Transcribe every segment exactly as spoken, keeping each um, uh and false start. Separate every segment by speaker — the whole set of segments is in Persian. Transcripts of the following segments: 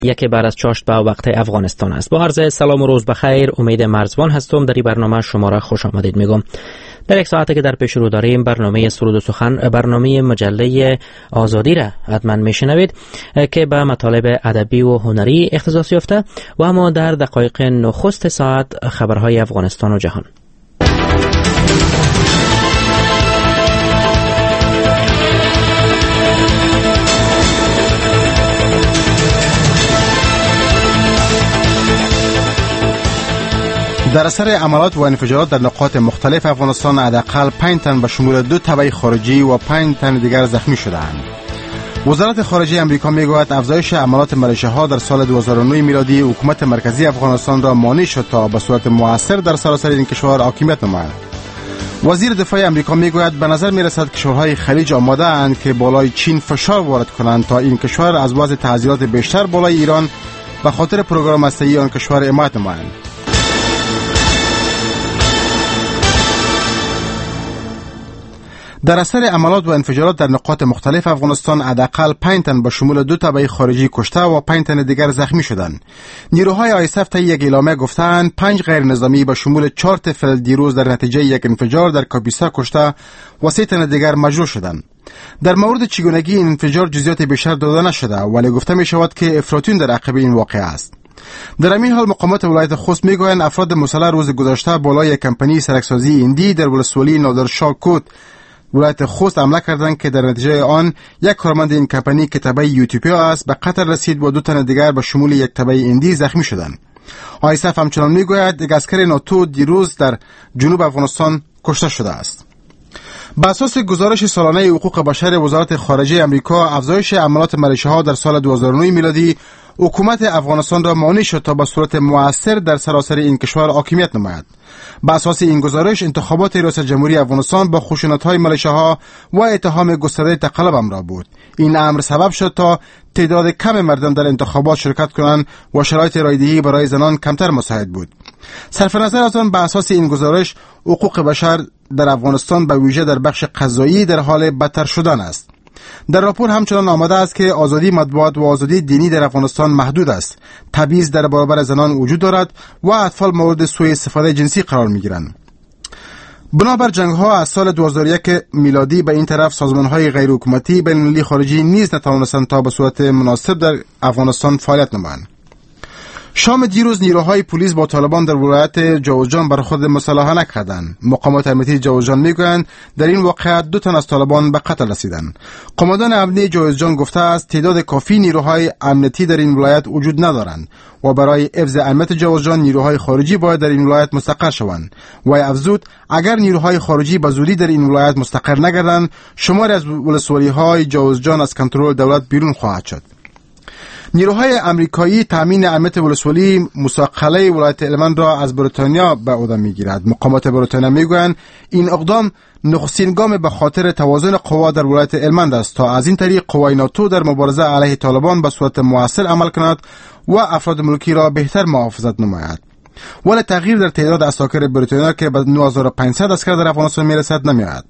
Speaker 1: یکی بعد از چاشت به وقت افغانستان است. با عرض سلام و روز بخیر، امید مرزبان هستم. در این برنامه شما را خوش آمدید میگم. در یک ساعتی که در پیش رو داریم برنامه سرود و سخن، برنامه مجله آزادی را حتما میشنوید که به مطالب ادبی و هنری اختصاص یافته و اما در دقایق نخست ساعت خبرهای افغانستان و جهان.
Speaker 2: در اثر عملیات و انفجارات در نقاط مختلف افغانستان حداقل پنج تن به شمول دو تبع خارجی و پنج تن دیگر زخمی شدند. وزارت خارجه امریکا میگوید افزایش عملیات ملیشه‌ها در سال دو هزار و نه میلادی حکومت مرکزی افغانستان را مانع شد تا به صورت مؤثر در سراسر این کشور حاکمیت نماید. وزیر دفاع امریکا میگوید به نظر میرسد کشورهای خلیج آماده اند که بالای چین فشار وارد کنند تا این کشور از وضع تعزیرات بیشتر بالای ایران به خاطر پروگرام هسته‌ای آن کشور حمایت نمایند. در اثر عملیات و انفجارات در نقاط مختلف افغانستان حداقل پنج تن به شمول دو تبع خارجی کشته و پنج تن دیگر زخمی شدند. نیروهای آی اس اف طی یک اعلامیه گفتند پنج غیر نظامی به شمول چهار طفل دیروز در نتیجه یک انفجار در کاپیسا کشته و سه تن دیگر مجروح شدند. در مورد چگونگی این انفجار جزئیات بیشتر داده نشده ولی گفته می شود که افراطیون در عقب این واقعه است. در همین حال مقامات ولایت خوست میگویند افراد مسلح روز گذشته بالای کمپانی سرکسازی اندی در ولسوالی نادرشاه کوت ولایت خوست حمله کردند که در نتیجه آن یک کارمند این کمپانی که تبع یوتیوبیا است به قتل رسید و دو تن دیگر به شمول یک تبع اندی زخمی شدند. آی اس اف همچنان میگوید یک عسکر ناتو دیروز در جنوب افغانستان کشته شده است. بر اساس گزارش سالانه حقوق بشر وزارت خارجه امریکا، افزایش عملیات ملیشه‌ها در سال دو هزار و نه میلادی حکومت افغانستان را مانع شد تا به صورت مؤثر در سراسر این کشور حاکمیت نماید. بر اساس این گزارش انتخابات ریاست جمهوری افغانستان با خشونت‌های ملیشه‌ها و اتهام گسترده تقلب امر بود. این امر سبب شد تا تعداد کم مردم در انتخابات شرکت کنند و شرایط رایدهی برای زنان کمتر مساعد بود. صرف نظر از آن، بر اساس این گزارش حقوق بشر در افغانستان به ویژه در بخش قضایی در حال بدتر شدن است. در راپور همچنان آمده است که آزادی مطبوعات و آزادی دینی در افغانستان محدود است. تبعیض در برابر زنان وجود دارد و اطفال مورد سوء استفاده جنسی قرار می‌گیرند. بنابر جنگ‌ها از سال دو هزار و یک میلادی به این طرف سازمان‌های غیر حکومتی بین‌المللی خارجی نیز نتوانستند تا به صورت مناسب در افغانستان فعالیت نمایند. شام دیروز نیروهای پلیس با طالبان در ولایت جوزجان برخورد مسلحانه کردند. مقامات امنیتی جوزجان میگویند در این واقعه دو تن از طالبان به قتل رسیدند. قماندان امنیتی جوزجان گفته است تعداد کافی نیروهای امنیتی در این ولایت وجود ندارند و برای حفظ امنیت جوزجان نیروهای خارجی باید در این ولایت مستقر شوند. و افزود اگر نیروهای خارجی به زودی در این ولایت مستقر نگردند شماری از ولسوالی‌های جوزجان از کنترل دولت بیرون خواهد شد. نیروهای امریکایی تامین امنیت ولسوالی مساقله ولایت هلمند را از بریتانیا به عهده میگیرد. مقامات بریتانیا میگویند این اقدام نخستین گام به خاطر توازن قوا در ولایت هلمند است تا از این طریق قوای ناتو در مبارزه علیه طالبان به صورت مؤثر عمل کند و افراد ملکی را بهتر محافظت نماید. ولی تغییر در تعداد عساکر بریتانیا که به نه هزار و پانصد عسکر در افغانستان میرسد نمیآید.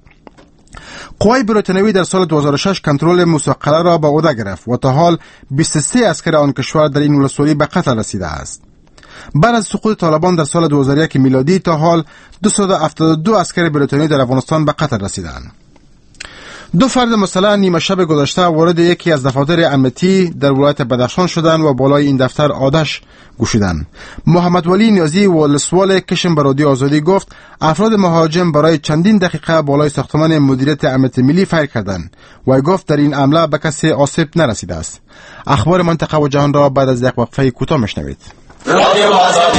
Speaker 2: قوای بریتانیایی در سال دو هزار و شش کنترل مساقله را به عهده گرفت و تا حال بیست و سه عسکر آن کشور در این ولسوالی به قتل رسیده است. بعد از سقوط طالبان در سال دو هزار و یک میلادی تا حال دویست و هفتاد و دو عسکر بریتانیایی در افغانستان به قتل رسیدند. دو فرد مسلح نیمه شب گذشته وارد یکی از دفاتر امنیتی در ولایت بدخشان شدند و بالای این دفتر آتش گشودند. محمد ولی نیازی ولسوال کشم به رادیو آزادی گفت افراد مهاجم برای چندین دقیقه بالای ساختمان مدیریت امنیت ملی فایر کردند و گفت در این حمله به کسی آسیب نرسیده است. اخبار منطقه و جهان را بعد از یک وقفه کوتاه میشنوید. رادیو آزادی.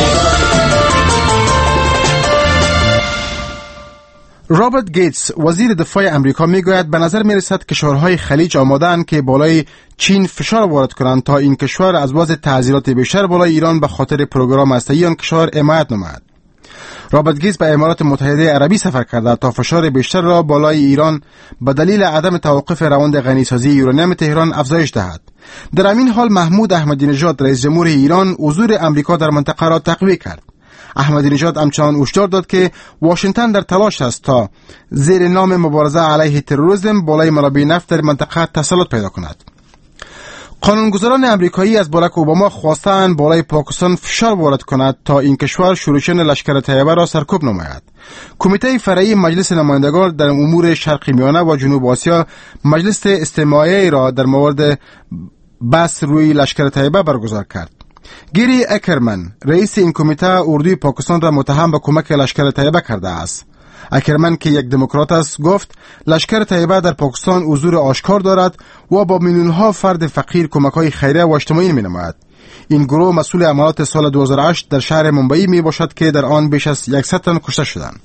Speaker 2: رابرت گیتس وزیر دفاع امریکا میگوید به نظر میرسد کشورهای خلیج آماده‌اند که بالای چین فشار وارد کنند تا این کشور از وضع تعزیرات بیشتر بالای ایران به خاطر پروگرام هسته‌ای آن کشور حمایت نماید. رابرت گیتس به امارات متحده عربی سفر کرده تا فشار بیشتر را بالای ایران به دلیل عدم توقف روند غنیسازی یورانیم تهران افزایش دهد. در همین حال محمود احمدی نژاد رئیس جمهور ایران حضور امریکا در منطقه را تقویه کرد. احمدی نژاد همچنان هشدار داد که واشنگتن در تلاش است تا زیر نام مبارزه علیه تروریسم بالای منابع نفت در منطقه تسلط پیدا کند. قانونگذاران امریکایی از باراک اوباما خواستند بالای پاکستان فشار وارد کند تا این کشور شورشیان لشکر طیبه را سرکوب نماید. کمیته فرعی مجلس نمایندگان در امور شرق میانه و جنوب آسیا مجلس استماعی را در مورد بحث روی لشکر طیبه برگزار کرد. گیری اکرمن رئیس این کمیته اردوی پاکستان را متهم به کمک لشکر طیبه کرده است. اکرمن که یک دموکرات است گفت لشکر طیبه در پاکستان حضور آشکار دارد و با میلیون‌ها فرد فقیر کمک‌های خیریه و اجتماعی می‌نماید. این گروه مسئول عملیات سال دو هزار و هشت در شهر ممبئی میباشد که در آن بیش از صد تن کشته شدند.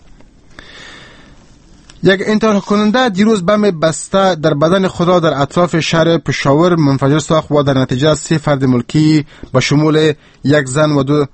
Speaker 2: یک انتحار کننده دیروز بم بسته در بدن خود را در اطراف شهر پشاور منفجر ساخت و در نتیجه سه فرد ملکی به شمول یک زن و دو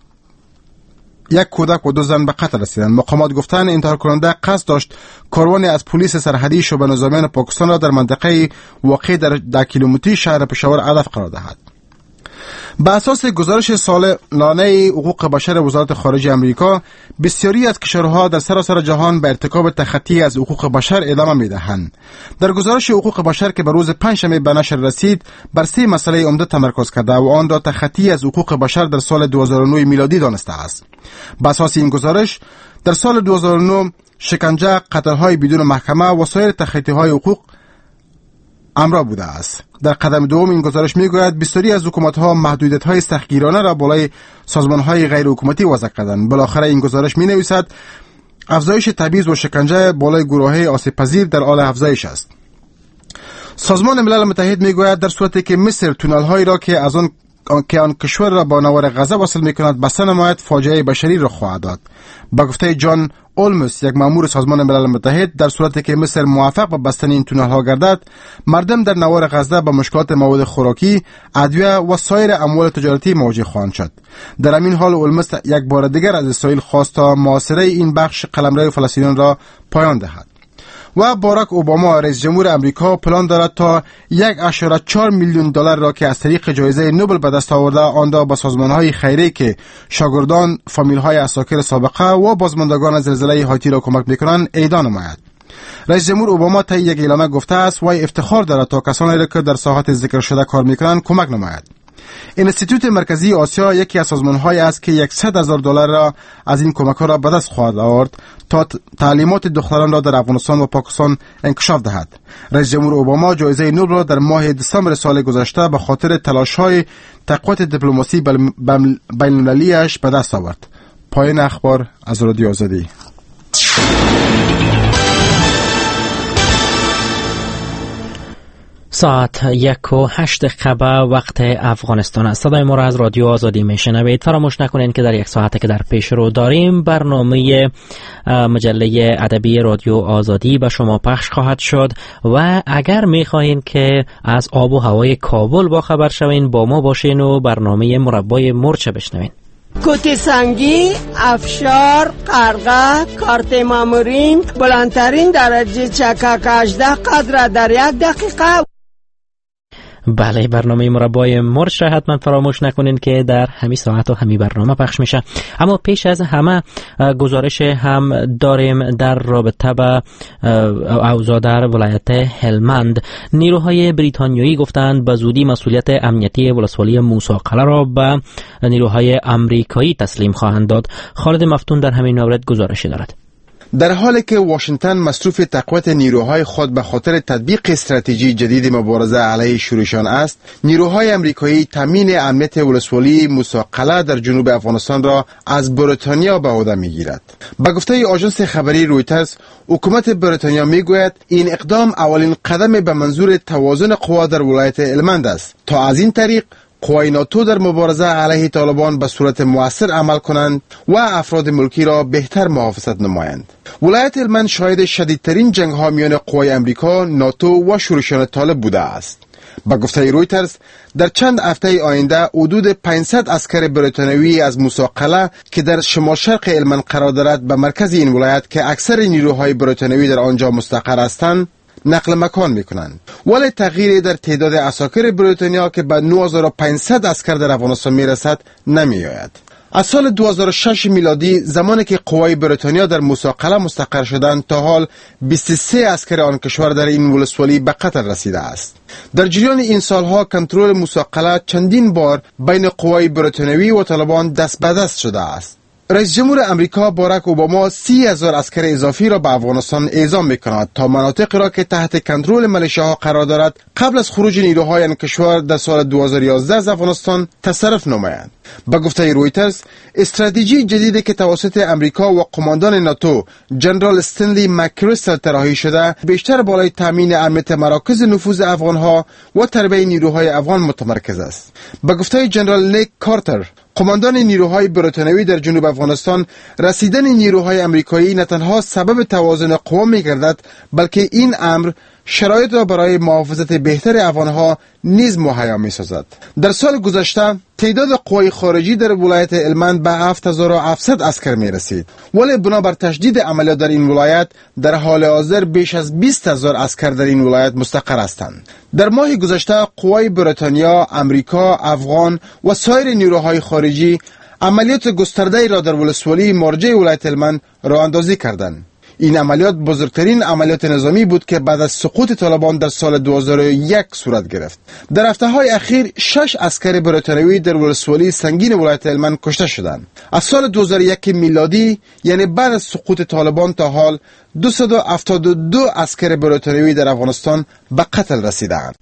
Speaker 2: یک کودک و دو زن به قتل رسیدند. مقامات گفتند انتحار کننده قصد داشت کاروانی از پلیس سرحدی شعبه نظامیان پاکستان را در منطقه واقع در ده کیلومتری شهر پشاور هدف قرار دهد. به اساس گزارش سالانه حقوق بشر وزارت خارجه امریکا، بسیاری از کشورها در سراسر جهان به ارتکاب تخطی از حقوق بشر ادامه می‌دهند. در گزارش حقوق بشر که به روز پنجشنبه به نشر رسید، بر سه مسئله عمده تمرکز کرده و آن را تخطی از حقوق بشر در سال دو هزار و نه میلادی دانسته است. به اساس این گزارش، در سال دو هزار و نه شکنجه، قتل‌های بدون محکمه و سایر تخطی‌های حقوق امرا بوده است. در قدم دوم این گزارش میگوید بسیاری از حکومت‌ها محدودیت‌های سختگیرانه را بالای سازمان‌های غیر حکومتی وضع کردند. بالاخره این گزارش می‌نویسد افزایش تبعیض و شکنجه بالای گروه‌های آسیب‌پذیر در حال افزایش است. سازمان ملل متحد میگوید در صورتی که مصر تونل‌هایی را که از آن که آن کشور را با نوار غزه وصل می‌کند بسته نماید، فاجعه بشری را خواهد داد. با گفته جان اولموس، یک مأمور سازمان ملل متحد، در صورتی که مصر موفق به بستن این تونل‌ها گردد، مردم در نوار غزه با مشکلات مواد خوراکی، ادویه و سایر اموال تجارتی مواجه خواهند شد. در همین حال اولموس یک بار دیگر از اسرائیل خواست تا محاصره این بخش قلمرو فلسطینیان را پایان دهد. و باراک اوباما رئیس جمهور امریکا پلان دارد تا یک اشاره چهار میلیون دلار را که از طریق جایزه نوبل به دست آورده آن را به سازمان‌های خیریه که شاگردان، فامیل‌های اساکر سابقه و بازماندگان زلزله هایتی را کمک می‌کنند اعطا نماید. رئیس جمهور اوباما طی یک اعلامیه گفته است وی افتخار دارد تا کسانی را که در ساحت ذکر شده کار می‌کنند کمک نماید. انستیتوت مرکزی آسیا یکی از سازمان‌هایی است که صد هزار دلار را از این کمک‌ها را به دست خواهد آورد تا تعلیمات دختران را در افغانستان و پاکستان انکشاف دهد. رئیس جمهور اوباما جایزه نوبل را در ماه دسامبر سال گذشته به خاطر تلاش‌های تقویت دیپلماسی بین‌المللی‌اش به دست آورد. پایان اخبار از رادیو آزادی.
Speaker 1: ساعت یک و هشت دقیقه وقت افغانستان است. صدای ما را از رادیو آزادی میشنوید. فراموش نکنید که در یک ساعته که در پیش رو داریم برنامه مجله ادبی رادیو آزادی به شما پخش خواهد شد و اگر میخواهید که از آب و هوای کابل با خبر شوین با ما باشین و برنامه مربای مرچ بشنوین.
Speaker 3: کت سنگی، افشار، قرغه، کارت مامورین، بلندترین درجه چکک هجده قدر در یک دقیقه.
Speaker 1: بله، برنامه مربای مرچ را حتما فراموش نکنین که در همین ساعت و همین برنامه پخش میشه. اما پیش از همه گزارش هم داریم در رابطه با اوضاع در ولایت هلمند. نیروهای بریتانیایی گفتند به زودی مسئولیت امنیتی ولسوالی موسی قلعه را به نیروهای امریکایی تسلیم خواهند داد. خالد مفتون در همین مورد گزارشی دارد.
Speaker 2: در حالی که واشنگتن مصروف تقویت نیروهای خود به خاطر تطبیق استراتژی جدید مبارزه علیه شورشیان است، نیروهای امریکایی تامین امنیت ولسوالی موسی قلعه در جنوب افغانستان را از بریتانیا به عهده میگیرد. به گفته آژانس خبری رویترز، حکومت بریتانیا میگوید این اقدام اولین قدم به منظور توازن قوا در ولایت هلمند است تا از این طریق قوای ناتو در مبارزه علیه طالبان به صورت مؤثر عمل کنند و افراد ملکی را بهتر محافظت نمایند. ولایت هلمند شاهد شدیدترین جنگ ها میان قوای امریکا، ناتو و شورشیان طالب بوده است. با گفته رویترز، در چند هفته آینده حدود پانصد عسکر بریتانیایی از موسی قلعه که در شمال شرق هلمند قرار دارد به مرکز این ولایت که اکثر نیروهای بریتانیایی در آنجا مستقر هستند نقل مکان میکنند. ولی تغییری در تعداد عساکر بریتانیا که به نه هزار و پانصد عسکر در افغانستان میرسد نمیآید. از سال دو هزار و شش میلادی زمانی که قوای بریتانیا در موسی مستقر شدند تا حال بیست و سه عسکر آن کشور در این ولسوالی به قتل رسیده است. در جریان این سالها کنترل موسی چندین بار بین قوای بریتانیایی و طالبان دست به دست شده است. رئیس جمهور امریکا باراک اوباما سی هزار عسکر اضافی را به افغانستان اعزام می‌کند تا مناطق را که تحت کنترل ملیشه‌ها قرار دارد قبل از خروج نیروهای آن کشور در سال دو هزار و یازده از افغانستان تصرف نمایند. به گفته رویترز، استراتژی جدیدی که توسط امریکا و قماندان ناتو جنرال استنلی مکریستل طراحی شده بیشتر بالای تامین امنیت مراکز نفوذ افغانها و تربیت نیروهای افغان متمرکز است. به گفته جنرال نیک کارتر، قماندان نیروهای بریتانیایی در جنوب افغانستان، رسیدن نیروهای امریکایی نه تنها سبب توازن قوا می‌گردد بلکه این امر شرایط را برای محافظت بهتر افغانها نیز مهیا می‌سازد. در سال گذشته تعداد قوای خارجی در ولایت هلمند به هفت هزار و هفتصد عسکر می‌رسید، ولی بنابر تشدید عملیات در این ولایت در حال حاضر بیش از بیست هزار عسکر در این ولایت مستقر هستند. در ماه گذشته قوای بریتانیا، امریکا، افغان و سایر نیروهای خارجی عملیات گسترده را در ولسوالی مرجع ولایت هلمند راه اندازی کردند. این عملیات بزرگترین عملیات نظامی بود که بعد از سقوط طالبان در سال دو هزار و یک صورت گرفت. در هفته‌های اخیر شش عسکر بریتانیایی در ولسوالی سنگین ولایت هلمند کشته شدند. از سال دو هزار و یک میلادی، یعنی بعد از سقوط طالبان تا حال، دویست و هفتاد و دو عسکر بریتانیایی در افغانستان به قتل رسیدند.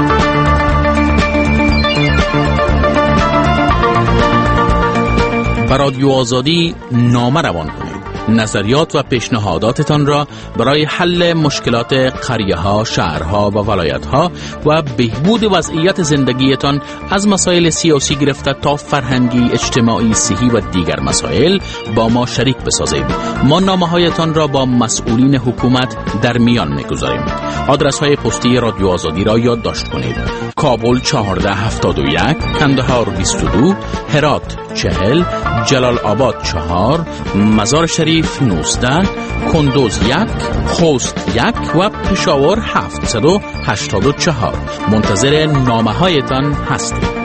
Speaker 4: به رادیو آزادی نامه روان کنید. نظریات و پیشنهاداتتان را برای حل مشکلات قریه‌ها، شهرها و ولایت‌ها و بهبود وضعیت زندگیتان از مسائل سیاسی گرفته تا فرهنگی، اجتماعی، صحی و دیگر مسائل با ما شریک بسازید. ما نامه‌هایتان را با مسئولین حکومت در میان می‌گذاریم. آدرس‌های پستی رادیو آزادی را یادداشت کنید: کابل چهارده هفتاد و یک، کندهار بیست و دو، هرات چهل، جلال آباد چهار، مزار شریف نوزده، کندوز یک، خوست یک و پشاور هفتصد و هشتاد و چهار. منتظر نامه هایتان هستیم.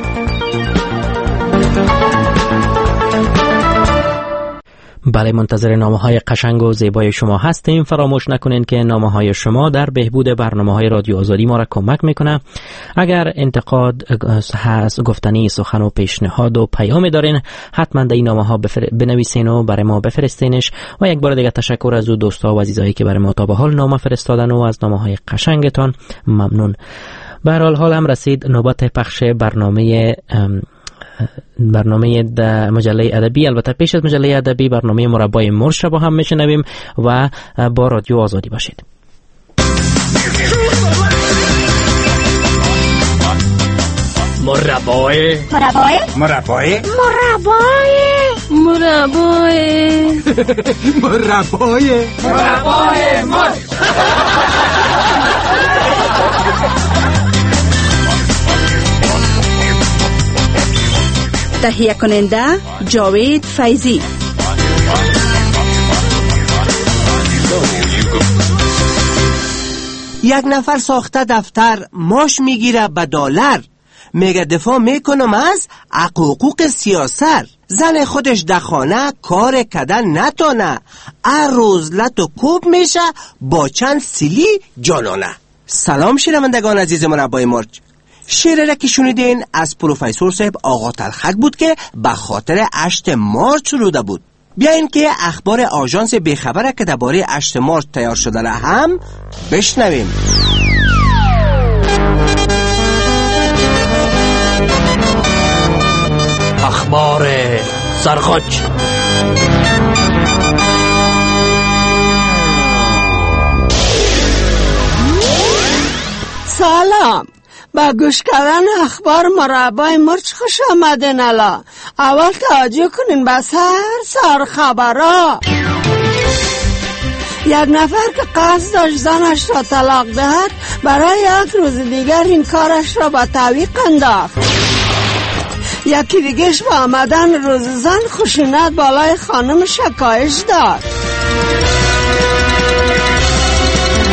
Speaker 1: بله، منتظر نامه های قشنگ و زیبای شما هستیم. فراموش نکنین که نامه های شما در بهبود برنامه های رادیو آزادی ما را کمک میکنه. اگر انتقاد هست، گفتنی، سخن و پیشنهاد و پیام دارین، حتما در این نامه ها بفر... بنویسین و برای ما بفرستینش. و یک بار دیگه تشکر از او دوستا و عزیزایی که برای ما تا به حال نامه فرستادن و از نامه های قشنگتان ممنون. به هر حال هم رسید نوبت پخش برنامه برنامه مجله ادبی. البته پیش از مجله ادبی برنامه مربای مرش را با هم میشنویم و با رادیو آزادی باشید.
Speaker 5: مربای
Speaker 6: مربای
Speaker 5: مربای
Speaker 6: مربای
Speaker 5: مربای مربای مربای مرش.
Speaker 6: تهیه کننده جاوید فیضی.
Speaker 3: یک نفر ساخته دفتر، ماش میگیره به دلار، میگه دفاع میکنم از حقوق سیاست. زن خودش دخانه کار کدن نتانه، هر روز لط و کوب میشه با چند سیلی جانانه. سلام شنوندگان عزیز مربای مرج. شعر را که شنیدین از پروفسور صاحب آقا تلخک بود که به خاطر هشت مارچ سروده بود. بیاین که اخبار آژانس بیخبره که درباره هشت مارچ تیار شده را هم بشنویم.
Speaker 5: اخبار سرخوش.
Speaker 3: سلام، با گوش کردن اخبار مربای مرچ خوش آمدین. الا اول توجه کنین به سر سر خبرها. یک نفر که قصد داشت زنش را طلاق دهد، برای یک روز دیگر این کارش را به تعویق انداخت. یکی دیگهش با آمدن روز زن خشونت بالای خانم شکایش داد.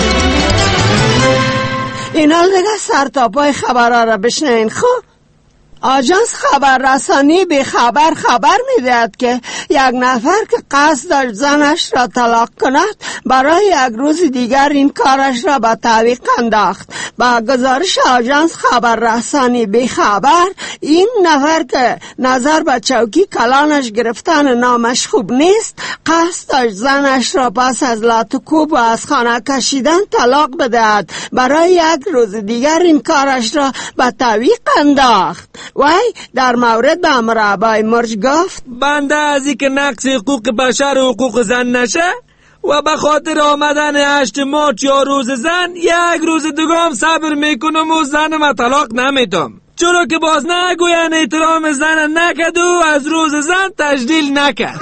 Speaker 3: اینا دیگه سر تا پای خبرها را بشنین. خب
Speaker 7: آژانس خبررسانی به خبر خبر می‌دهد که یک نفر که قصد داشت زنش را طلاق کند برای یک روز دیگر این کارش را به تعویق انداخت. با گزارش آژانس خبررسانی به خبر، این نفر که نظر به چوکی کلانش گرفتن نامش خوب نیست، قصد داشت زنش را پس از لاتوکوب و از خانه کشیدن طلاق بدهد. برای یک روز دیگر این کارش را به تعویق انداخت. وای در مورد به مربای مرج گفت:
Speaker 8: بنده از این که نقص حقوق بشر و حقوق زن نشه و به خاطر آمدن هشت مارچ یا روز زن یک روز دیگه هم صبر میکنم و زنم و طلاق نمیدم، چرا که باز نگوین احترام زن نکد و از روز زن تجلیل نکد.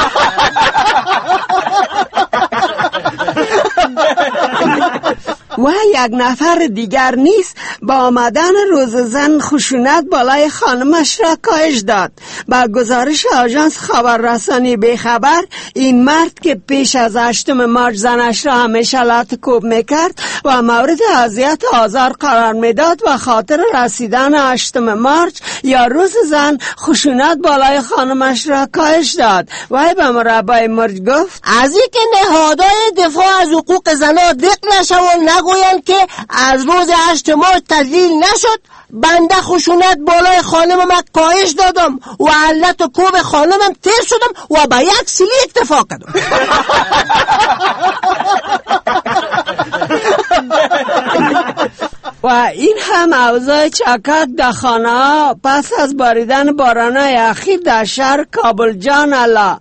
Speaker 7: و یک نفر دیگر نیست با آمدن روز زن خشونت بالای خانمش را کاهش داد. با گزارش آژانس خبررسانی به خبر، این مرد که پیش از هشتم مارچ زنش را همیشه لاتوکوب میکرد و مورد اذیت و آزار قرار میداد و خاطر رسیدن هشتم مارچ یا روز زن خشونت بالای خانمش را کاهش داد. و به مربای مرج گفت:
Speaker 3: از این که نهادهای دفاع از حقوق زنها دق نشون نگوین که از روز هشت مارچ تجلیل نشد، بنده خشونت بالای خانمم کاهش دادم و علت و کوب خانمم تیر شدم و به یک سیلی اکتفا کردم.
Speaker 7: و این هم اوضاع چکک در خانه ها پس از باریدن بارانهای اخیر در شهر کابل. جان الله،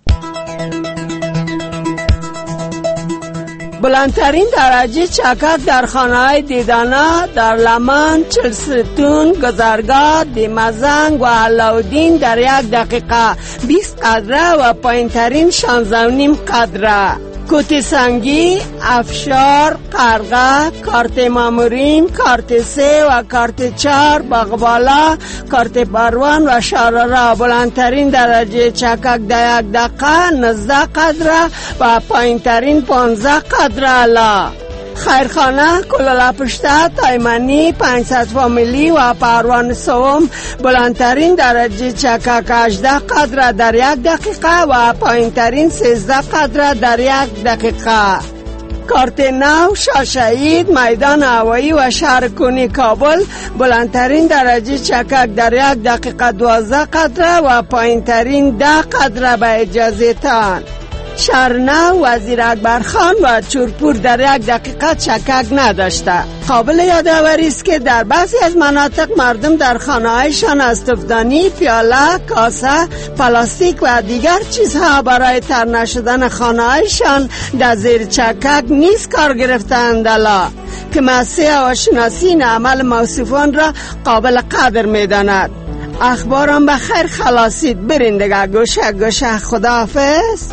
Speaker 7: بلندترین درجه چکک در خانه‌های دیدانا در لمان، چلستون، گذرگاه، دیمزنگ و علاودین در یک دقیقه بیست قدره و پایینترین شانزده و نیم قدره. کوتی سنگی، افشار، قرغه، کارت مامورین، کارت سه و کارت چار، باغبالا، کارت پروان و شارارا بلندترین درجه چکک در یک دقیقه نوزده قدره و پایینترین پانزده قدره. لا خیرخانه، کلالا پشته، تایمانی، پنجصد فامیلی و پروان سوم بلندترین درجه چکک هجده قدره در یک دقیقه و پایینترین سیزده قدره در یک دقیقه. کارت نو، شاشعید، میدان هوایی و شهر کنی کابل بلندترین درجه چکک در یک دقیقه دوازده قدره و پایینترین ده قدره به اجازه تان. شهرنو، وزیر اکبر خان و چورپور در یک دقیقه چکک نداشته. قابل یادآوری است که در بعضی از مناطق مردم در خانه‌هایشان از تفدانی، پیاله، کاسه، پلاستیک و دیگر چیزها برای تر نشدن خانه‌هایشان در زیر چکک نیز کار گرفتند. الا که مسیح هواشناسی این عمل موصوفان را قابل قدر می‌داند. اخبارم بخیر، خلاصید، برین دیگه گوشه گوشه. خداحافظ.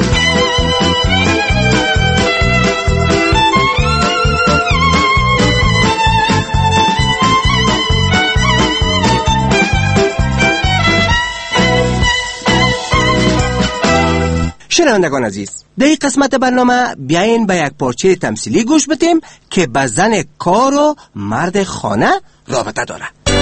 Speaker 3: شنوندگان عزیز، در این قسمت برنامه بیاین به یک پارچه تمثیلی گوش بدیم که به زن کار و مرد خانه رابطه داره.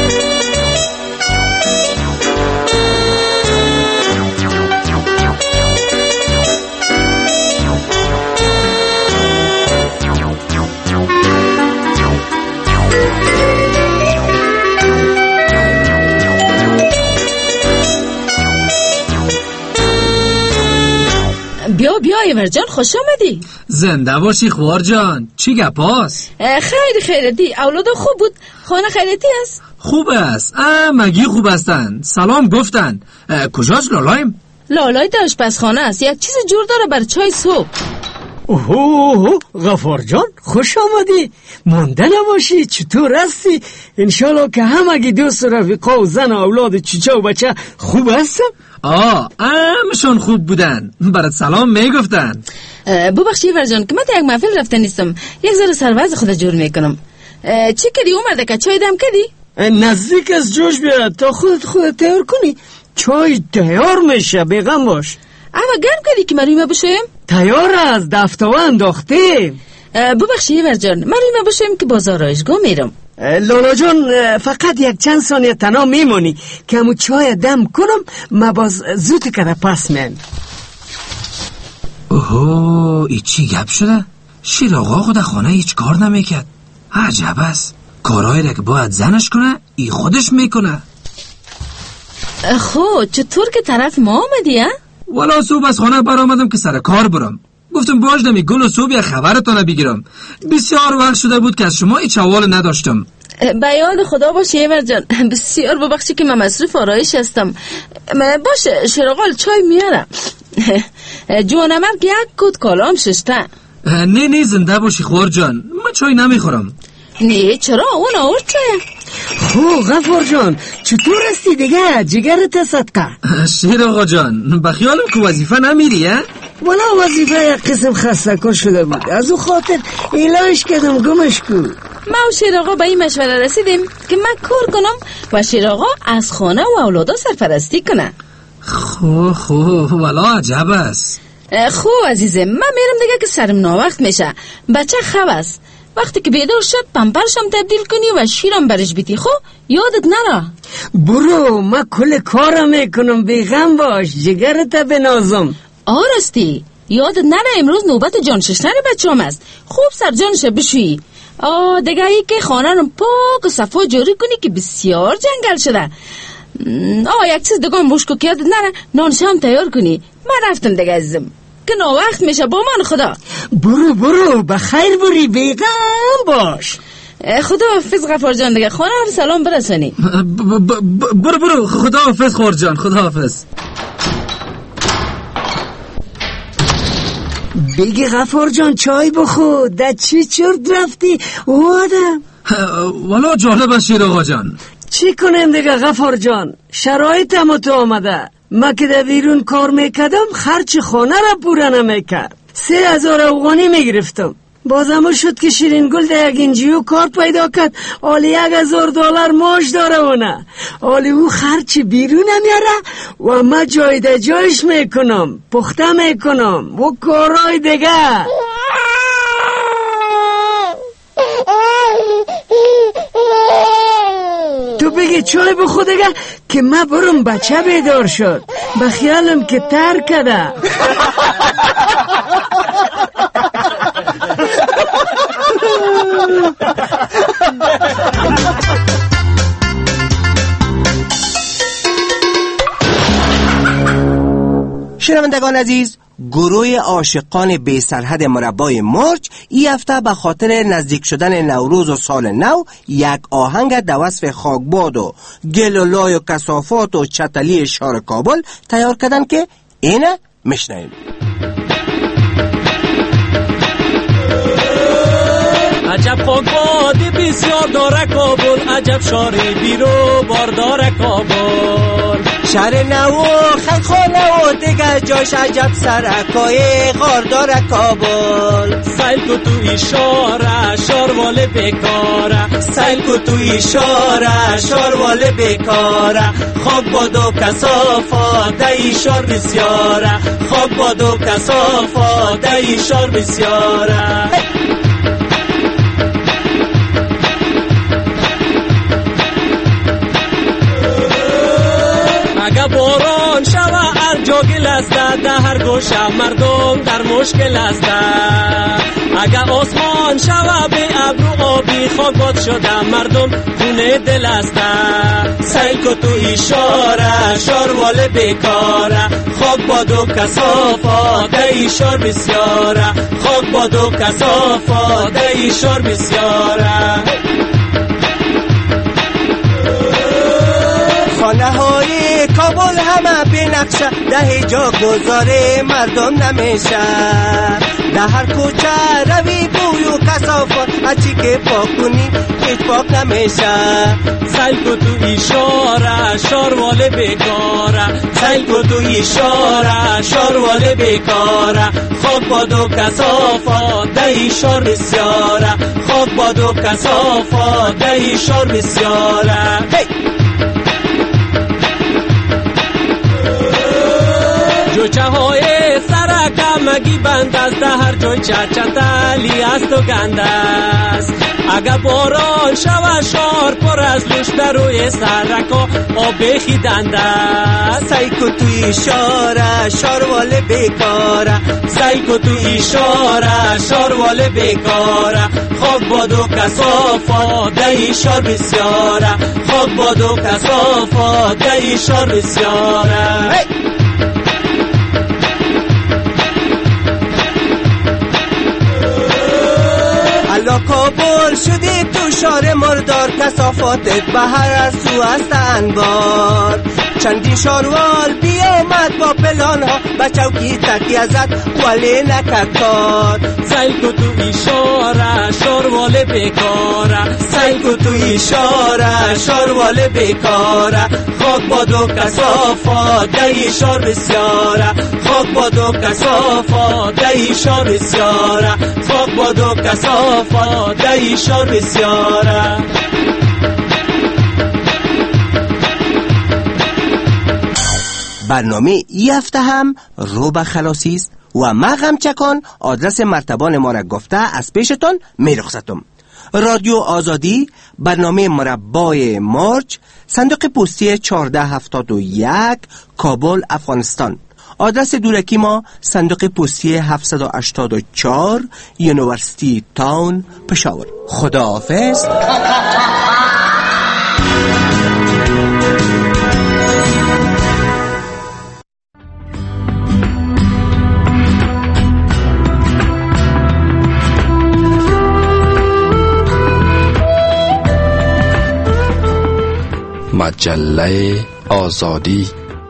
Speaker 6: بیا بیا ایور جان، خوش آمدی.
Speaker 8: زنده باشی خوار جان. چی گپاس؟
Speaker 6: خیلی خیرتی. اولاد خوب بود؟ خانه خیرتی است؟
Speaker 8: خوب است. اه مگی خوب هستن. سلام گفتن. کجاست لالایم؟
Speaker 6: لالای در آشپزخانه است. یک چیز جور داره بر چای صبح.
Speaker 5: اوه غفار جان، خوش آمدی. مانده نباشی. چطور هستی؟ انشالله که همگی دوست رفیقا و زن و اولاد چیچه و بچه خوب هستن؟
Speaker 8: آه همشون خوب بودن. برات سلام میگفتن.
Speaker 6: ببخشی ورجان که من تا یک محفل رفته نیستم. یک ذره سروز خود جور میکنم. چی کردی اومده که چای دم کردی؟
Speaker 5: نزدیک از جوش بیاد تا خودت خودت تیار کنی. چای تیار میشه، بیغم باش.
Speaker 6: اما گرم کردی که من رویمه بشویم؟
Speaker 5: تیار از دفتاوه انداختیم.
Speaker 6: ببخشی ورجان، من رویمه بشویم که بازار رایشگاه میرم.
Speaker 5: لالا جان فقط یک چند ثانیه تنها میمونی که همو چای دم کنم ما باز زود کده پس من.
Speaker 8: اوهو ای چی گپ شده؟ شیر آقا خود خانه هیچ کار نمیکرد. عجب است، کارهایی را که باید زنش کنه ای خودش میکنه.
Speaker 6: خب چطور که طرف ما آمدی ها؟
Speaker 8: والا صبح از خانه برآمدم که سر کار برم. گفتم باش دمی گل و صبح خبرتان بگیرم. بسیار وقت شده بود که از شما هیچ حوال نداشتم.
Speaker 6: به یاد خدا باشه ایور جان، بسیار ببخشی که من مصروف آرایش هستم. باشه شیراغال چای میارم. جوانمرگ یک کود کالام شسته.
Speaker 8: نه نه زنده باشی خور جان، من چای نمیخورم.
Speaker 6: نه چرا اون آورد چای؟
Speaker 5: خو غفور جان چطور هستی دیگه؟ جگرت صدقه.
Speaker 8: شیر آقا جان بخیالم که وظیفه نمیری ها؟
Speaker 5: والا وظیفه یک قسم خسته کن شده بود، از او خاطر ایلاش کردم گمش کو.
Speaker 6: ما و شیر آقا به این مشوره رسیدیم که من کار کنم و شیر آقا از خانه و اولادا سرپرستی کنه.
Speaker 8: خو خو والا عجب است.
Speaker 6: خو عزیزم من میرم دیگه که سرم ناوقت میشه. بچه خواب است، وقتی که بیدار شد پمپرشم تبدیل کنی و شیرم برش بیتی. خو یادت نره.
Speaker 5: برو من کل کارم میکنم، بیغم باش، جگرت بنازم.
Speaker 6: آرستی یادت نره امروز نوبت جان ششنر بچه هم است. خوب سر جانش بشویی. آه دیگه ای که خانه رو پاک و صفا جاری کنی که بسیار جنگل شده. آه یک چیز دیگه مشکو که یادت نره نانش هم تیار کنی. من رفتم دیگه عزیزم که ناوقت میشه با من. خدا
Speaker 5: برو برو بخیر بری، بیغم باش.
Speaker 6: خدا حافظ غفار جان، دیگه خانه رو سلام برسانی.
Speaker 8: برو برو خدا حافظ خور جان، خدا حافظ.
Speaker 5: بگی غفار جان چای بخور، در چی چرت رفتی آدم؟
Speaker 8: والا جالب است شیر آقا جان.
Speaker 5: چی کنم دیگه غفار جان، شرایطم تو آمده. ما که در بیرون کار میکردم خرچ خانه را پورا نمیکرد، سه هزار افغانی میگرفتم. بازم شد که شیرین گل در یک انجیو کار پیدا کرد، آلی یک هزار دلار ماش داره اونه. آلی او خرچ بیرون نمیاره و ما جای در جایش میکنم، پخته میکنم و کارهای دیگه. تو بگی چای بخو دیگه که ما برم، بچه بیدار شد، بخیالم که تر کده.
Speaker 3: شنوندگان عزیز، گروه عاشقان بی سرحد مربای مرج این هفته به خاطر نزدیک شدن نوروز و سال نو یک آهنگ در وصف خاکباد و گل و لای و کثافات و چتلی شهر کابل تیار کردن که اینه میشنویم.
Speaker 9: عجب خاکبادی بسیار داره کابل، عجب شهر بیرو بار داره کابل.
Speaker 3: شهر نو خلخانه و دیگر جاش عجب سرکای غار داره کابل.
Speaker 9: سیل کو تو اشاره شاروال بیکاره،
Speaker 3: سیل کو تو اشاره شاروال بیکاره. خاک باد و کثافات ای شهر بسیاره، خاک باد و کثافات ای شهر بسیاره.
Speaker 9: اگه باران شوه هر جا گل است، در هر گوشه مردم در مشکل است. اگه آسمان شوه به ابرو آبی خاک باد شده مردم خونه دل است.
Speaker 3: سیل کو تو اشاره شاروال بیکاره، خاک باد و کثافات ای شهر بسیاره، خاک باد و کثافات ای شهر بسیاره. خانه های کابل همه بی نقشه، ده جا گذاره مردم نمیشه. در هر کوچه روی بوی و کثافات، هرچی که پاک کنی هیچ پاک نمیشه.
Speaker 9: سیل کو تو اشاره شاروال بیکاره،
Speaker 3: سیل کو تو اشاره شاروال بیکاره. خاک باد و کثافات ده شهر بسیاره، خاک باد و کثافات ده شهر بسیاره.
Speaker 9: جوچه های سرکه همگی بند است، در هر جای چچتالی است و گند است. اگر باران شود شار پر از لوش در روی سرکا آب بخیدند است.
Speaker 3: سیکو تو اشاره شاروال بیکاره،
Speaker 9: سیکو تو اشاره شاروال بیکاره. خاک باد و کثافات در شار بسیاره، خاک باد و کثافات در شار بسیاره. hey!
Speaker 3: الا کابل شدی تو شار مردار، کثافاتت به هر سو است انبار. چندین شاروال بیامد با پلان ها، به چوکی تکی ازت ولی نکرد کار.
Speaker 9: سیل کو تو اشاره شاروال بیکاره، سیل کو تو اشاره شاروال بیکاره. خاک باد و کثافات در شار بسیاره، خاک باد و کثافات در شار بسیاره، خاک باد و کثافات در شار بسیاره.
Speaker 3: برنامه ای هفته هم رو به خلاصی است و ما غمچکان آدرس مرتبان ما را گفته از پیشتان می رخصتم. رادیو آزادی، برنامه مربای مارچ، صندوق پستی چهارده هفتاد و یک، کابل، افغانستان. آدرس دورکی ما صندوق پستی هفتصد و هشتاد و چهار، یونیورسیتی تاون، پشاور. خداحافظ.
Speaker 10: مجله آزادی،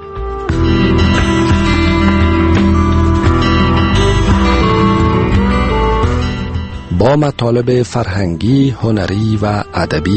Speaker 10: با مطالب فرهنگی، هنری و ادبی.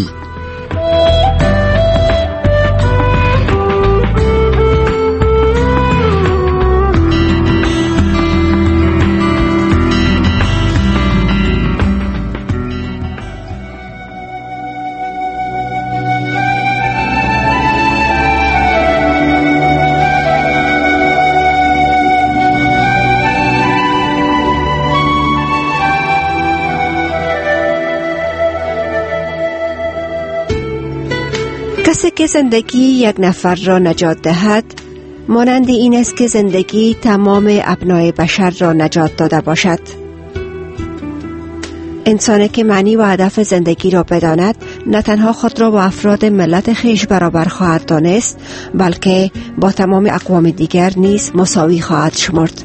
Speaker 11: کسی که زندگی یک نفر را نجات دهد، مانند این است که زندگی تمام ابنای بشر را نجات داده باشد. انسانی که معنی و هدف زندگی را بداند، نه تنها خود را با افراد ملت خویش برابر خواهد دانست، بلکه با تمام اقوام دیگر نیز مساوی خواهد شمرد.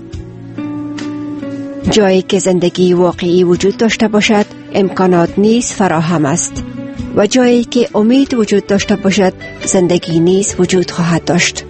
Speaker 11: جایی که زندگی واقعی وجود داشته باشد، امکانات نیز فراهم است، و جایی که امید وجود داشته باشد، زندگی نیز وجود خواهد داشت.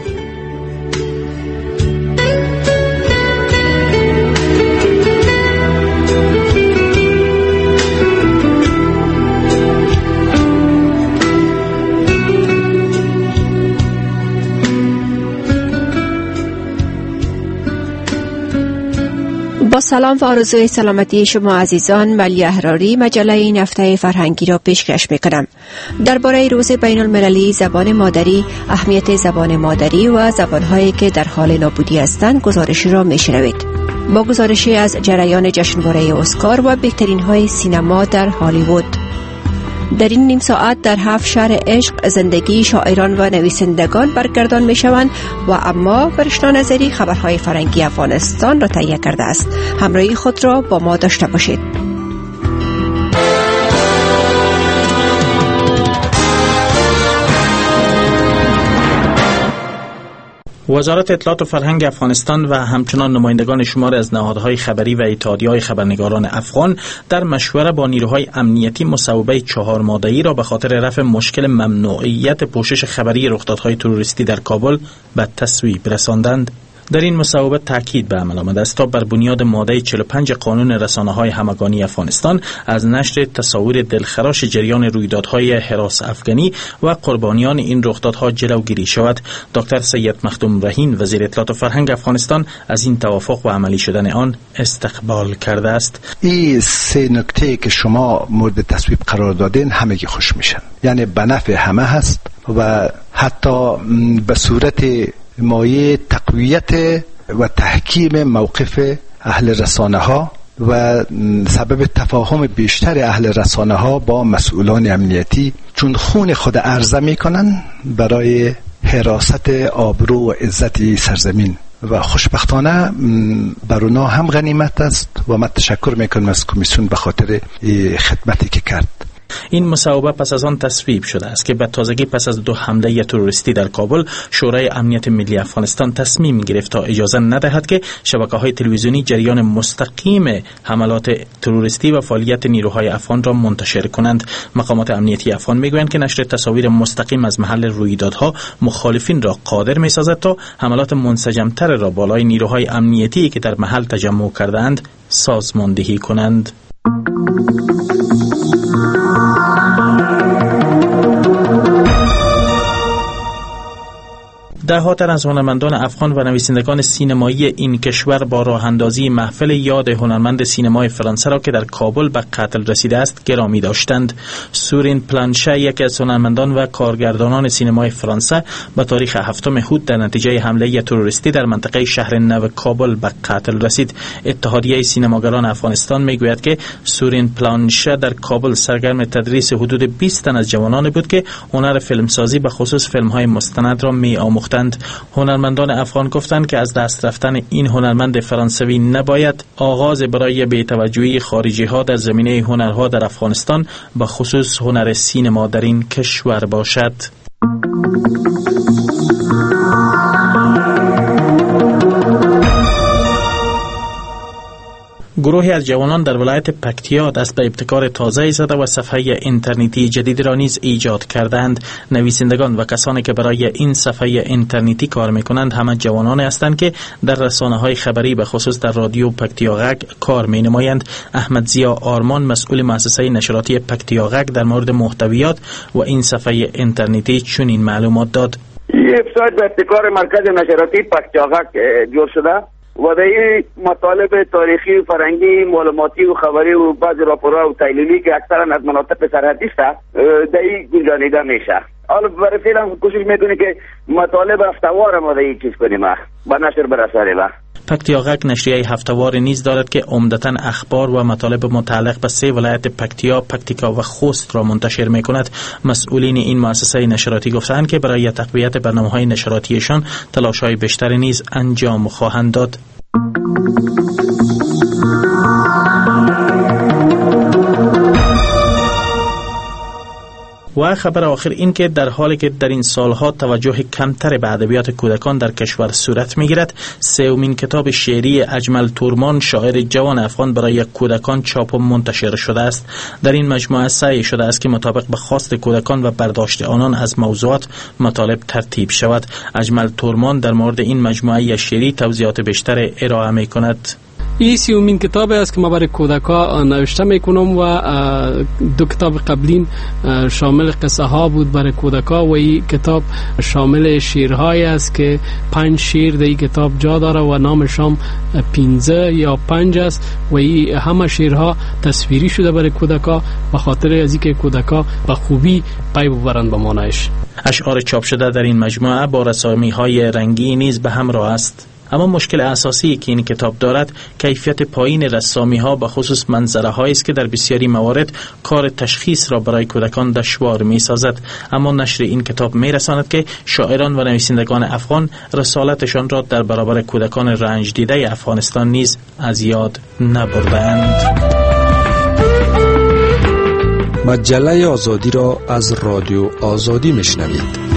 Speaker 11: با سلام و آرزوی سلامتی شما عزیزان، ملی احراری مجله این هفته فرهنگی را پیشکش میکنم. درباره روز بین المللی زبان مادری، اهمیت زبان مادری و زبانهایی که در حال نابودی هستند گزارشی را میشنوید. با گزارشی از جریان جشنواره اسکار و بهترین های سینما در هالیوود. در این نیم ساعت در هفت شهر عشق زندگی شاعران و نویسندگان برگردان می شوند و اما فرشته نظری خبرهای فرهنگی افغانستان را تهیه کرده است. همراهی خود را با ما داشته باشید.
Speaker 4: وزارت اطلاعات و فرهنگ افغانستان و همچنان نمایندگان شمار از نهادهای خبری و اتحادیه‌های خبرنگاران افغان در مشوره با نیروهای امنیتی مصوبه چهار ماده‌ای را به خاطر رفع مشکل ممنوعیت پوشش خبری رخدادهای تروریستی در کابل به تصویب رساندند. در این مصوبه تاکید به عمل آمده است تا بر بنیاد ماده چهل و پنج قانون رسانه‌های همگانی افغانستان از نشر تصاویر دلخراش جریان رویدادهای هراس افغانی و قربانیان این رخدادها جلوگیری شود. دکتر سید مخدوم رهین وزیر اطلاعات و فرهنگ افغانستان از این توافق و عملی شدن آن استقبال کرده است.
Speaker 12: این سه نکته که شما مورد تصویب قرار دادین همگی خوش میشن، یعنی به نفع همه هست و حتی به صورت مایه تقویت و تحکیم موقف اهل رسانه ها و سبب تفاهم بیشتر اهل رسانه ها با مسئولان امنیتی، چون خون خود عرضه میکنن برای حراست آبرو و عزت سرزمین و خوشبختانه بر اونا هم غنیمت است و من تشکر میکنم از کمیسیون به خاطر خدمتی که کرد.
Speaker 4: این مصوبه پس از آن تصویب شده است که به تازگی پس از دو حمله تروریستی در کابل، شورای امنیت ملی افغانستان تصمیم گرفت تا اجازه ندهد که شبکه‌های تلویزیونی جریان مستقیم حملات تروریستی و فعالیت نیروهای افغان را منتشر کنند. مقامات امنیتی افغان میگویند که نشر تصاویر مستقیم از محل رویدادها مخالفین را قادر میسازد تا حملات منسجم‌تر را بالای نیروهای امنیتی که در محل تجمع کردند سازماندهی کنند. ده ها تن از هنرمندان افغان و نویسندگان سینمایی این کشور با راه اندازی محفل یاد هنرمند سینمای فرانسه را که در کابل به قتل رسیده است گرامی داشتند. سورین پلانشه، یکی از هنرمندان و کارگردانان سینمای فرانسه، به تاریخ هفتم هود در نتیجه حمله تروریستی در منطقه شهر نو کابل به قتل رسید. اتحادیه سینماگران افغانستان میگوید که سورین پلانشه در کابل سرگرم تدریس حدود بیست تن از جوانان بود که هنر فیلمسازی به خصوص فیلم‌های مستند را می‌آموختند. هنرمندان افغان گفتند که از دست رفتن این هنرمند فرانسوی نباید آغاز برای بی‌توجهی خارجی‌ها در زمینه هنرها در افغانستان به خصوص هنر سینما در این کشور باشد. گروهی از جوانان در ولایت پکتیا دست به ابتکار تازه‌ای زده و صفحه اینترنتی جدید را نیز ایجاد کردند. نویسندگان و کسانی که برای این صفحه اینترنتی کار می‌کنند همه جوانان هستند که در رسانه‌های خبری به خصوص در رادیو پکتیا غگ کار می‌نمایند. احمد ضیا آرمان، مسئول مؤسسه نشراتی پکتیا غگ، در مورد محتویات و این صفحه اینترنتی چنین معلومات داد.
Speaker 13: این وبسایت به ابتکار مرکز نشراتی پکتیا غگ جور شده و در این مطالب تاریخی و فرهنگی، معلوماتی و خبری و بعضی راپورها و تحلیلی که اکثرا از مناطق سرحدی است در این گنجانیده میشه. حالا برای فعلا کوشش میکنیم که مطالب هفته‌وار ما در این چیز کنیم با نشر برسانیم.
Speaker 4: پکتیا غگ نشریه هفته‌وار نیز دارد که عمدتاً اخبار و مطالب متعلق به سه ولایت پکتیا، پکتیکا و خوست را منتشر می‌کند. مسئولین این مؤسسه نشراتی گفتند که برای تقویت برنامه‌های نشراتیشان تلاش‌های بیشتری نیز انجام خواهند داد. و خبر آخر این که در حالی که در این سالها توجه کمتر به ادبیات کودکان در کشور صورت میگیرد، سومین کتاب شعری اجمل تورمان، شاعر جوان افغان، برای کودکان چاپ و منتشر شده است. در این مجموعه سعی شده است که مطابق به خواست کودکان و برداشت آنان از موضوعات مطالب ترتیب شود. اجمل تورمان در مورد این مجموعه شعری توضیحات بیشتر ارائه میکند.
Speaker 14: این سیومین کتابی است که ما برای کودکا نوشته میکنم و دو کتاب قبلین شامل قصه ها بود برای کودکا و این کتاب شامل شیرهایی است که پنج شیر در این کتاب جا داره و نامش هم پینزه یا پنج است و این همه شیرها تصویری شده برای کودکا به خاطر از اینکه کودکا به خوبی پی ببرند به معنایش.
Speaker 4: اشعار چاپ شده در این مجموعه با رسامی های رنگی نیز به همراه است. اما مشکل اساسی که این کتاب دارد کیفیت پایین رسامی ها به خصوص منظره هایی است که در بسیاری موارد کار تشخیص را برای کودکان دشوار می سازد. اما نشر این کتاب می رساند که شاعران و نویسندگان افغان رسالتشان را در برابر کودکان رنج دیده افغانستان نیز از یاد نبردند.
Speaker 10: مجله آزادی را از رادیو آزادی میشنوید.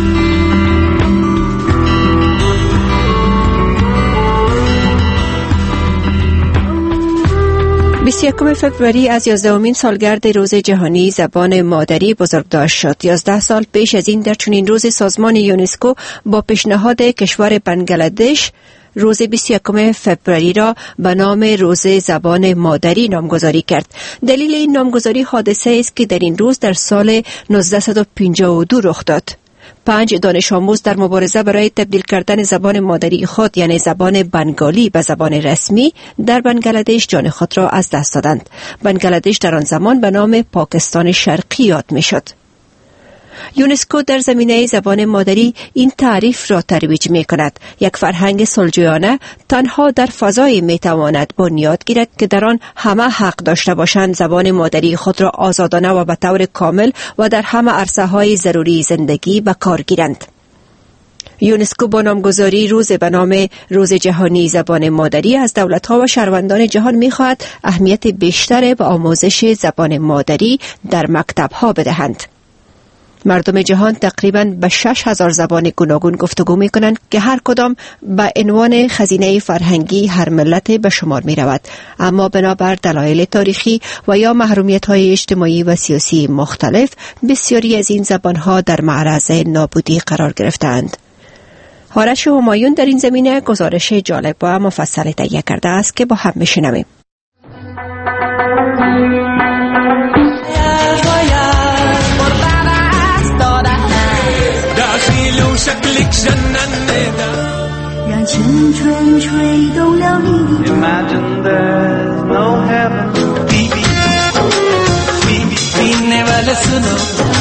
Speaker 11: بیست و یکم فوریه از یازدهمین سالگرد روز جهانی زبان مادری بزرگداشت شد. یازده سال پیش از این در چنین روز سازمان یونسکو با پیشنهاد کشور بنگلادش روز بیست و یکم فوریه را به نام روز زبان مادری نامگذاری کرد. دلیل این نامگذاری حادثه است که در این روز در سال نوزده پنجاه و دو رخ داد. پنج دانش آموز در مبارزه برای تبدیل کردن زبان مادری خود یعنی زبان بنگالی به زبان رسمی در بنگلادش جان خود را از دست دادند. بنگلادش در آن زمان به نام پاکستان شرقی یاد می شد. یونسکو در زمینه زبان مادری این تعریف را ترویج می کند. یک فرهنگ صلحجویانه تنها در فضایی می تواند بنیاد گیرد که در آن همه حق داشته باشند زبان مادری خود را آزادانه و به طور کامل و در همه عرصه های ضروری زندگی به کار گیرند. یونسکو با نامگذاری روز به نام روز جهانی زبان مادری از دولت‌ها و شهروندان جهان می‌خواهد اهمیت بیشتر به آموزش زبان مادری در مکتب‌ها بدهند. مردم جهان تقریباً به شش هزار زبان گوناگون گفتگو می کنند که هر کدام به عنوان خزینه فرهنگی هر ملت به شمار می رود، اما بنابر دلایل تاریخی و یا محرومیت های اجتماعی و سیاسی مختلف بسیاری از این زبان ها در معرض نابودی قرار گرفتند. آرش همایون در این زمینه گزارش جالب و مفصل تهیه کرده است که با هم میشنویم.
Speaker 15: Imagine there's no heaven. Bibi, bibi, pine wale suno.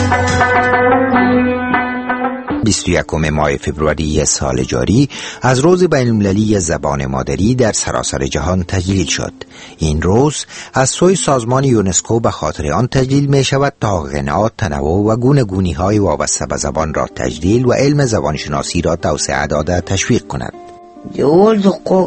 Speaker 16: بیست و یکم ماه فوریه سال جاری از روز بین‌المللی زبان مادری در سراسر جهان تجلیل شد. این روز از سوی سازمان یونسکو به خاطر آن تجلیل می شود تا غنا، تنوع و گوناگونی های وابسته به زبان را تجلیل و علم زبانشناسی را توسعه داده تشویق کند.
Speaker 17: جوال دقو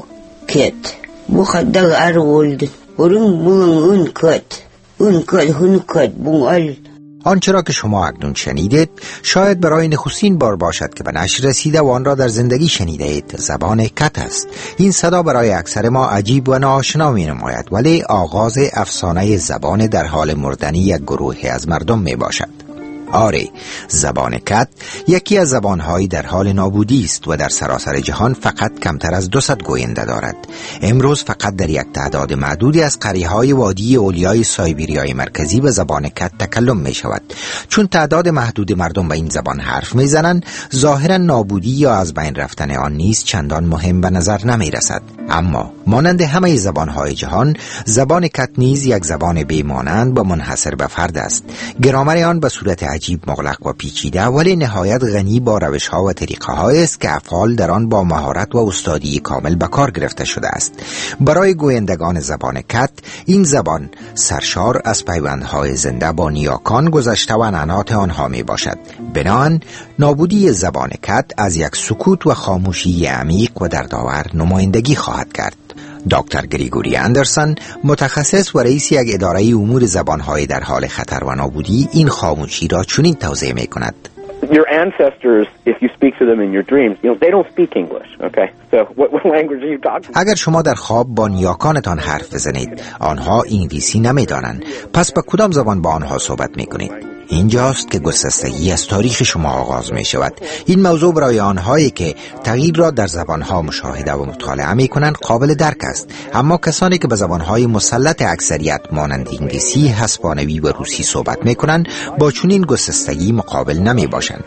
Speaker 17: کت مخدق ارولد برون بون کت اون کت هون کت بون.
Speaker 16: آنچه را که شما اکنون شنیدید شاید برای نخستین بار باشد که به نشر رسیده و آن را در زندگی شنیده اید. زبان کت است. این صدا برای اکثر ما عجیب و ناآشنا می نماید، ولی آغاز افسانه زبان در حال مردنی یک گروه از مردم می باشد. آره، زبان کت یکی از زبانهایی در حال نابودی است و در سراسر جهان فقط کمتر از دوصد گوینده دارد. امروز فقط در یک تعداد معدودی از قریه‌های وادی اولیای سایبیریای مرکزی به زبان کت تکلم می شود. چون تعداد محدود مردم به این زبان حرف می زنند، ظاهرا نابودی یا از بین رفتن آن نیز چندان مهم به نظر نمی رسد. اما مانند همه زبانهای جهان، زبان کت نیز یک زبان بیمانند و منحصر به فرد است. گرامر آن به صورت عجیب، مغلق و پیچیده ولی نهایت غنی با روش‌ها و طریقه‌هایی است که افعال در آن با مهارت و استادی کامل به کار گرفته شده است. برای گویندگان زبان کت، این زبان سرشار از پیوندهای زنده با نیاکان گذشته و عنعنات آنها می باشد. بنابراین نابودی زبان کت از یک سکوت و خاموشی عمیق و دردآور نمایندگی خواهد کرد. دکتر گریگوری اندرسون، متخصص و رئیس یک اداره امور زبانهای در حال خطر و نابودی، این خاموشی را چنین توضیح می کند.
Speaker 18: Your ancestors, if you speak to them in your dreams, you know, they don't speak English, okay? So what, what language are you talking?
Speaker 16: اگر شما در خواب با نیاکانتان حرف بزنید، آنها انگلیسی نمی‌دانند. پس با کدام زبان با آنها صحبت می‌کنید؟ اینجاست که گسستگی از تاریخ شما آغاز می شود. این موضوع برای آنهایی که تغییر را در زبانها مشاهده و مطالعه می کنند قابل درک است، اما کسانی که به زبانهای مسلط اکثریت مانند انگلیسی، هسپانوی و روسی صحبت می کنند با چنین گسستگی مقابل نمی باشند.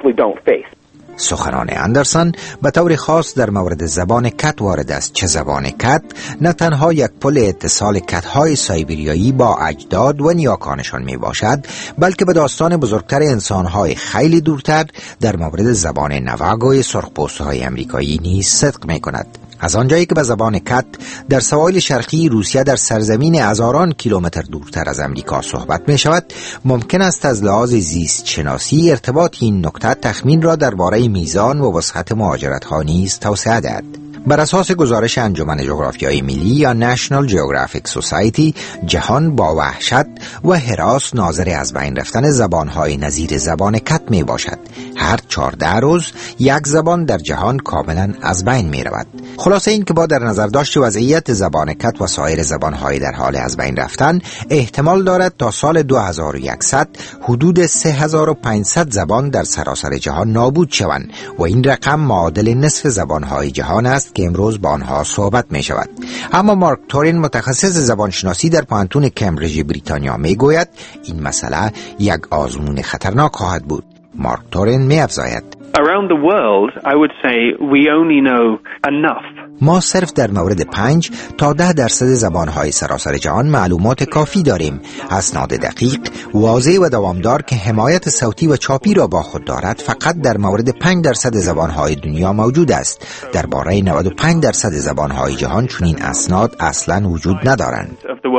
Speaker 16: سخنان اندرسون به طور خاص در مورد زبان کت وارد است. چه زبان کت نه تنها یک پل اتصال کت‌های سایبریایی با اجداد و نیاکانشان می باشد، بلکه به داستان بزرگتر انسان‌های خیلی دورتر در مورد زبان نواگوی سرخپوست‌های امریکایی نیز صدق می کند. از آنجایی که به زبان کت در سواحل شرقی روسیه در سرزمین هزاران کیلومتر دورتر از امریکا صحبت می شود، ممکن است از لحاظ زیست شناسی ارتباط این نکته تخمین را درباره میزان و وسعت مهاجرت ها نیز توسعه دهد. بر اساس گزارش انجمن جغرافیای ملی یا National Geographic Society، جهان با وحشت و هراس ناظر از بین رفتن زبانهای نظیر زبان کت می باشد. هر چهارده روز یک زبان در جهان کاملا از بین می رود. خلاصه این که با در نظر داشت وضعیت زبان کت و سایر زبانهای در حال از بین رفتن، احتمال دارد تا سال دو هزار و صد حدود سه هزار و پانصد زبان در سراسر جهان نابود شوند و این رقم معادل نصف زبانهای جهان است که امروز با آنها صحبت می شود. اما مارک تورین، متخصص زبانشناسی در پانتون کمبریج بریتانیا، می گوید این مسئله یک آزمون خطرناک خواهد بود. مارک تورین می افزاید:
Speaker 19: Around the world, I would say we only know enough
Speaker 16: ما صرف در مورد پنج تا ده درصد زبانهای سراسر جهان معلومات کافی داریم. اسناد دقیق، واضح و دوامدار که حمایت صوتی و چاپی را با خود دارد فقط در مورد پنج درصد زبانهای دنیا موجود است. درباره نود و پنج درصد زبانهای جهان چنین اسناد اصلا وجود ندارند.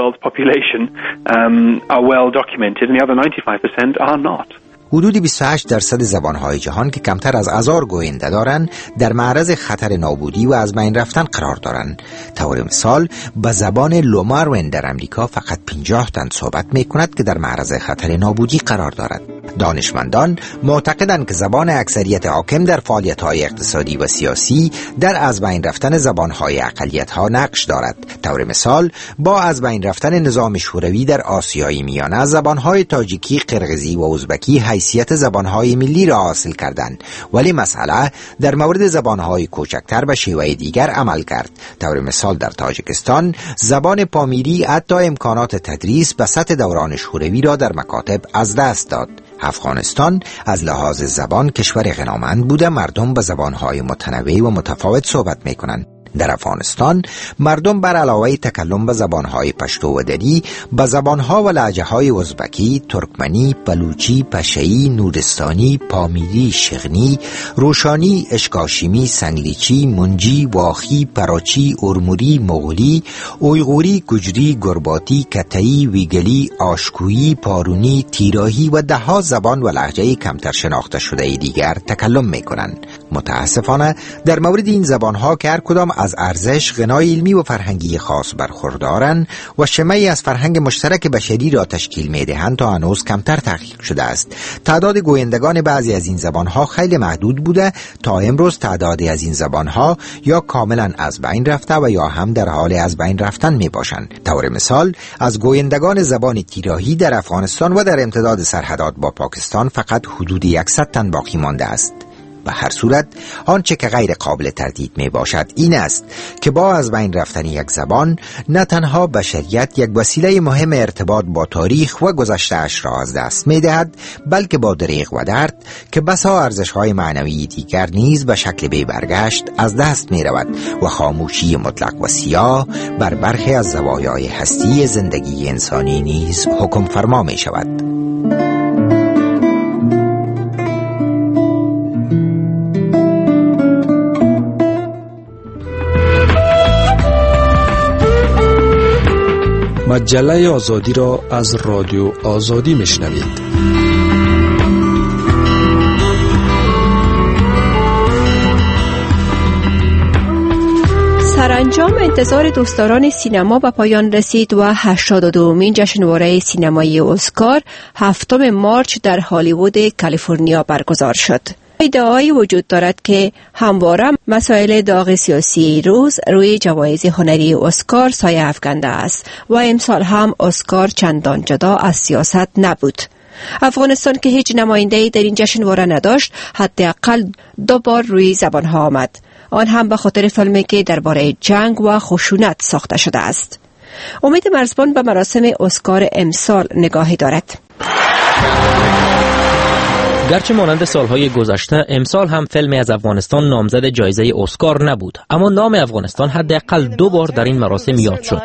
Speaker 16: حدود بیست و هشت درصد زبانهای جهان که کمتر از هزار گوینده دارند در معرض خطر نابودی و از بین رفتن قرار دارند. طور مثال به زبان لوماروین در امریکا فقط پنجاه تن صحبت می‌کند که در معرض خطر نابودی قرار دارد. دانشمندان معتقدند که زبان اکثریت حاکم در فعالیت‌های اقتصادی و سیاسی در از بین رفتن زبان‌های اقلیت‌ها نقش دارد. طور مثال با از بین رفتن نظام شوروی در آسیای میانه زبان‌های تاجیکی، قرقیزی و ازبکی حیثیت زبانهای ملی را حاصل کردند، ولی مسئله در مورد زبانهای کوچکتر و شیوه دیگر عمل کرد. طور مثال در تاجیکستان زبان پامیری حتی امکانات تدریس به سطح دوران شوروی را در مکاتب از دست داد. افغانستان از لحاظ زبان کشور غنامند بوده، مردم به زبانهای متنوع و متفاوت صحبت می‌کنند. در افغانستان مردم بر علاوه تکلم به زبانهای پشتو و دری به زبانها و لهجه‌های ازبکی، ترکمنی، بلوچی، پشه‌ای، نورستانی، پامیری، شغنی، روشانی، اشکاشیمی، سنگلیچی، منجی، واخی، پراچی، ارموری، مغولی، اویغوری، گجری، گرباتی، کتایی، ویگلی، آشکویی، پارونی، تیراهی و ده‌ها زبان و لهجه کمتر شناخته شده دیگر تکلم می‌کنند. متاسفانه در مورد این زبانها که هر کدام از ارزش، غنای علمی و فرهنگی خاص برخوردارند و شمعی از فرهنگ مشترک بشری را تشکیل می‌دهند تا هنوز کمتر تحقیق شده است. تعداد گویندگان بعضی از این زبانها خیلی محدود بوده. تا امروز تعدادی از این زبانها یا کاملا از بین رفته و یا هم در حال از بین رفتن میباشند. طور مثال از گویندگان زبان تیراهی در افغانستان و در امتداد سرحدات با پاکستان فقط حدود صد تن باقی مانده است. به هر صورت آنچه که غیر قابل تردید می باشد این است که با از بین رفتن یک زبان نه تنها بشریت یک وسیله مهم ارتباط با تاریخ و گذشته اش را از دست می دهد، بلکه با دریغ و درد که بسا ارزش های معنوی دیگر نیز به شکل بی برگشت از دست می رود و خاموشی مطلق و سیاه بر برخی از زوایای هستی زندگی انسانی نیز حکم فرما می شود.
Speaker 10: مجله آزادی را از رادیو آزادی میشنوید.
Speaker 11: سرانجام انتظار دوستداران سینما به پایان رسید و هشتاد و دومین جشنواره سینمایی اسکار هفتم مارچ در هالیوود کالیفرنیا برگزار شد. ادعایی وجود دارد که همواره مسائل داغ سیاسی روز روی جوایز هنری اسکار سایه افکنده است و امسال هم اسکار چندان جدا از سیاست نبود. افغانستان که هیچ نماینده‌ای در این جشنواره نداشت، حداقل دو بار روی زبانها آمد. آن هم به خاطر فیلمی که درباره جنگ و خشونت ساخته شده است. امید مرزبان به مراسم اسکار امسال نگاهی دارد.
Speaker 1: گرچه مانند سالهای گذشته امسال هم فیلمی از افغانستان نامزد جایزه اسکار نبود، اما نام افغانستان حداقل دو بار در این مراسم یاد شد.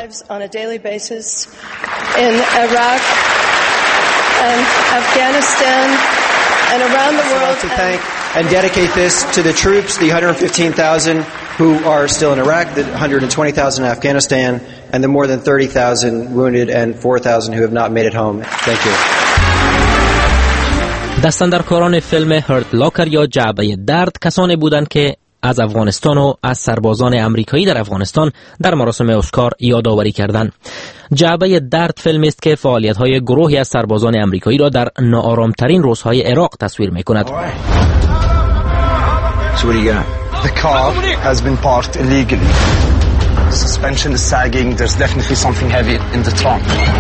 Speaker 19: And dedicate this to the troops, the one hundred fifteen thousand who are still in Iraq, the one hundred twenty thousand in Afghanistan, and the more than thirty thousand wounded and four thousand who have not made it home. Thank you.
Speaker 1: دستاندرکاران فیلم هرت لاکر یا جعبه درد کسانی بودند که از افغانستان و از سربازان امریکایی در افغانستان در مراسم اسکار یادآوری کردند. جعبه درد فیلمی است که فعالیت‌های گروهی از سربازان امریکایی را در ناآرام‌ترین روزهای عراق تصویر می‌کند.
Speaker 20: So what do you got? The car has been parked illegally. The suspension is sagging. There's definitely something heavy in the trunk.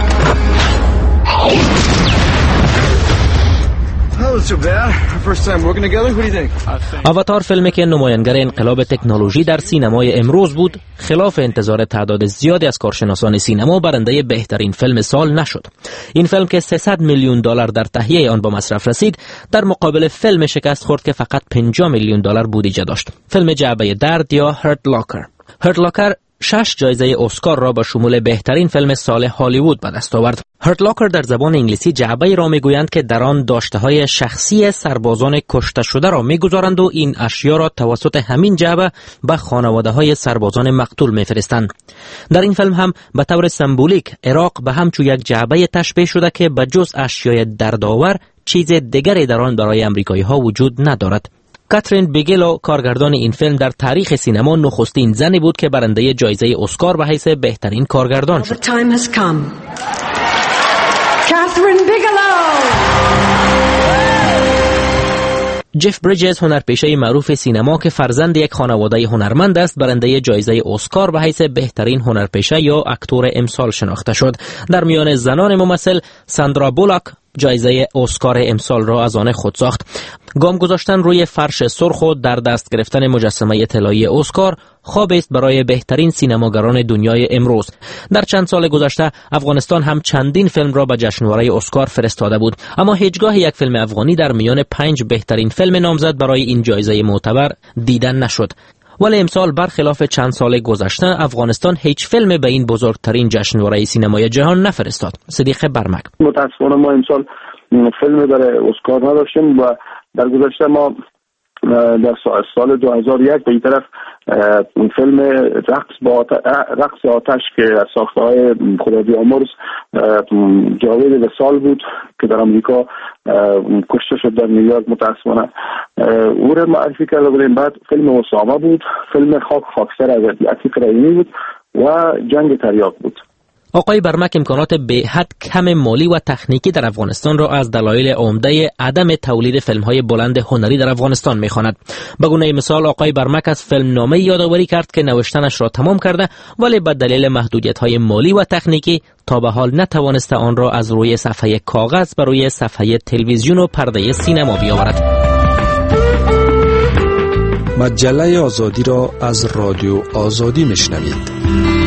Speaker 1: آواتار فیلمی که نمایانگر انقلاب تکنولوژی در سینمای امروز بود، خلاف انتظار تعداد زیادی از کارشناسان سینما برنده بهترین فیلم سال نشد. این فیلم که سیصد میلیون دلار در تهیه آن با مصرف رسید، در مقابل فیلم شکست خورد که فقط پنجاه میلیون دلار بودجه داشت. فیلم جعبه درد یا هرت لاکر. هرت لاکر شش جایزه اسکار را به شمول بهترین فیلم سال هالیوود به دست آورد. هرت لاکر در زبان انگلیسی جعبه‌ای را میگویند که در آن داشته‌های شخصی سربازان کشته شده را میگذارند و این اشیا را توسط همین جعبه به خانواده‌های سربازان مقتول میفرستند. در این فیلم هم به طور سمبولیک عراق به همچو یک جعبه تشبیه شده که به جز اشیای دردآور چیز دیگری در آن برای امریکایی‌ها وجود ندارد. کاترین بیگلو کارگردان این فیلم در تاریخ سینما نخستین زنی بود که برنده جایزه اسکار به حیث بهترین کارگردان شد. جف بریجز هنرپیشه معروف سینما که فرزند یک خانواده هنرمند است برنده جایزه اسکار به حیث بهترین هنرپیشه یا اکتور امسال شناخته شد. در میان زنان ممثل ساندرا بولاک جایزه اسکار امسال را از آن خود ساخت. گام گذاشتن روی فرش سرخ و در دست گرفتن مجسمه طلایی اسکار خواب است برای بهترین سینماگران دنیای امروز. در چند سال گذشته افغانستان هم چندین فیلم را به جشنواره اسکار فرستاده بود، اما هیچگاه یک فیلم افغانی در میان پنج بهترین فیلم نامزد برای این جایزه معتبر دیدن نشد. ولی امسال برخلاف چند سال گذشته افغانستان هیچ فیلم به این بزرگترین جشنواره سینمای جهان نفرستاد. صدیق برمک:
Speaker 21: متاسفانه ما امسال فیلم برای اسکار نداشتیم و در گذشته ما در سال دو هزار و یک به این طرف فیلم رقص با آتش، رقص آتش که از ساخته‌های خدا بیامرز جاوید وصال بود که در آمریکا کشته شد در نیویورک متاسفانه، او را معرفی کرده بودیم. بعد فیلم اسامه بود، فیلم خاک خاکستر از عتیق رحیمی بود و جنگ تریاک بود.
Speaker 1: آقای برمک امکانات به حد کم مالی و تکنیکی در افغانستان را از دلایل عمده عدم تولید فیلم‌های بلند هنری در افغانستان می‌خواند. به گونه مثال آقای برمک از فیلمنامه یادآوری کرد که نوشتنش را تمام کرده ولی به دلیل محدودیت‌های مالی و تکنیکی تا به حال نتوانسته آن را از روی صفحه کاغذ بر روی صفحه تلویزیون و پرده سینما بیاورد.
Speaker 10: مجله آزادی را از رادیو آزادی میشنوید.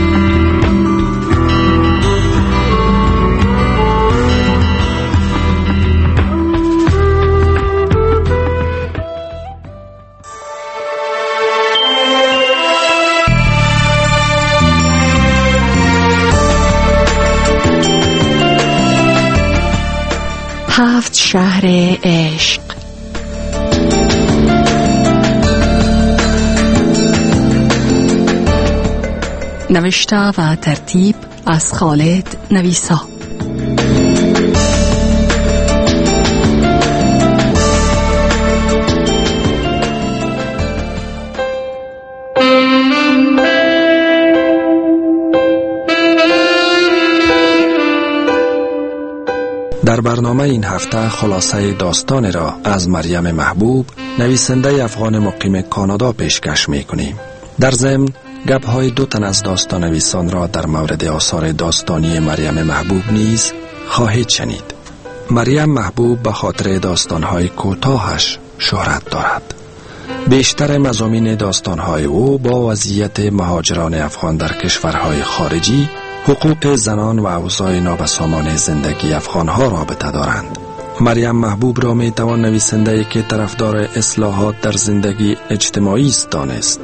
Speaker 11: هفت شهر عشق. نوشته و ترتیب از خالد نویسا.
Speaker 10: در برنامه این هفته خلاصه داستان را از مریم محبوب، نویسنده افغان مقیم کانادا پیشکش می‌کنیم. در ضمن گپ‌های دو تن از داستان نویسان را در مورد آثار داستانی مریم محبوب نیز خواهید شنید. مریم محبوب به خاطر داستان‌های کوتاهش شهرت دارد. بیشتر مضامین داستان‌های او با وضعیت مهاجران افغان در کشورهای خارجی، حقوق زنان و اوضاع نابسامان زندگی افغانها رابطه دارند. مریم محبوب را می توان نویسنده که طرفدار اصلاحات در زندگی اجتماعی است دانست.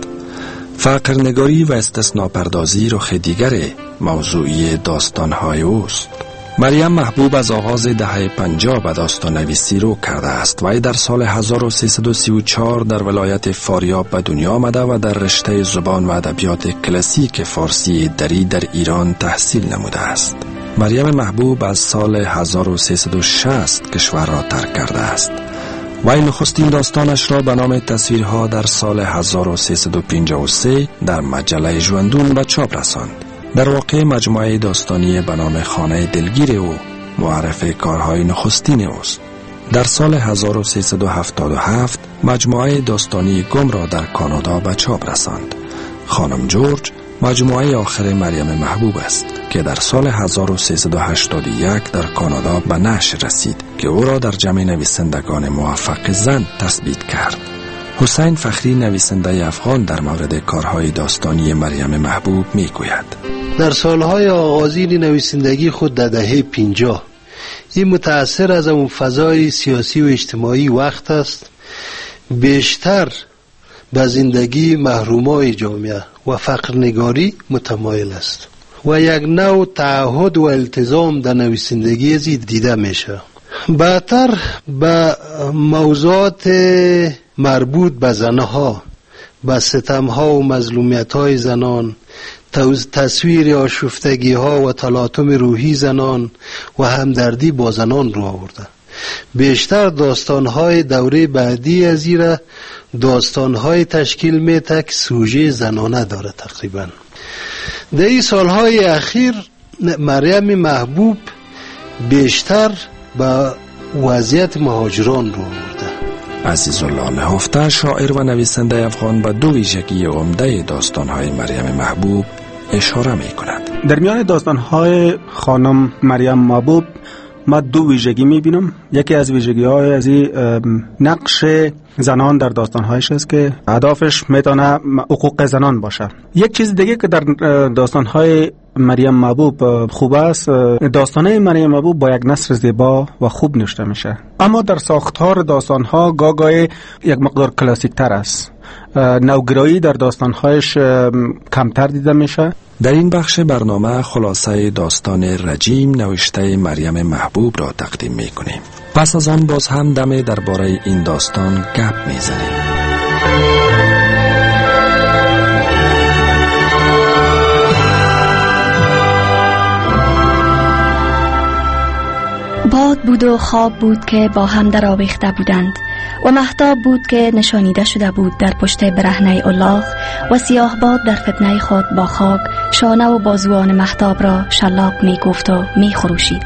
Speaker 10: فقرنگاری و استثناپردازی رخ دیگر موضوعی داستانهای اوست. مریم محبوب از آغاز دهه پنجاه به داستان نویسی رو کرده است و در سال هزار و سیصد و سی و چهار در ولایت فاریاب به دنیا آمده و در رشته زبان و ادبیات کلاسیک فارسی دری در ایران تحصیل نموده است. مریم محبوب از سال هزار و سیصد و شصت کشور را ترک کرده است و این نخستین داستانش را به نام تصویرها در سال هزار و سیصد و پنجاه و سه در مجله ژوندون به چاپ رساند. در واقع مجموعه داستانی به نام خانه دلگیر او معرف کارهای نخستین اوست. در سال هزار و سیصد و هفتاد و هفت مجموعه داستانی گم را در کانادا به چاپ رساند. خانم جورج مجموعه آخر مریم محبوب است که در سال هزار و سیصد و هشتاد و یک در کانادا به نشر رسید که او را در جمع نویسندگان موفق زن تثبیت کرد. حسین فخری نویسنده افغان در مورد کارهای داستانی مریم محبوب می گوید:
Speaker 22: در سالهای آغازین نویسندگی خود در دهه پنجاه این متأثر از اون فضای سیاسی و اجتماعی وقت است. بیشتر به زندگی محرومای جامعه و فقرنگاری متمایل است و یک نوع تعهد و التزام در نویسندگی از دیده میشه. بعدتر به موضوعات مربوط به زنها، به ستمها و مظلومیت‌های زنان، تصویر آشفتگی ها و تلاطم روحی زنان و همدردی با زنان رو آورده. بیشتر داستان‌های دوره بعدی از ایره داستان‌های تشکیل میده که سوژه زنانه داره. تقریبا در این سالهای اخیر مریم محبوب بیشتر به وضعیت مهاجران رو آورده.
Speaker 10: عزیزالله نهفته، شاعر و نویسنده افغان، به دو ویژگی عمده داستان‌های مریم محبوب اشاره می‌کند.
Speaker 2: در میان داستان‌های خانم مریم محبوب ما دو ویژگی می‌بینم. یکی از ویژگی‌های از این نقش زنان در داستان‌هایش است که هدفش میتونه حقوق زنان باشه. یک چیز دیگه که در داستان‌های مریم محبوب خوب است، داستان‌های مریم محبوب با یک نثر زیبا و خوب نوشته میشه، اما در ساختار داستان‌ها گاگای یک مقدار کلاسیک تر است. نوگرایی در داستان‌هایش کمتر دیده میشه.
Speaker 10: در این بخش برنامه خلاصه داستان رجیم نوشته مریم محبوب را تقدیم میکنیم. پس از آن باز هم دم درباره این داستان گپ میزنیم.
Speaker 7: باد بود و خواب بود که با هم در آویخته بودند و مهتاب بود که نشانیده شده بود در پشت برهنه الاغ و سیاه باد در فتنه خود با خاک شانه و بازوان مهتاب را شلاق می گفت و می خروشید.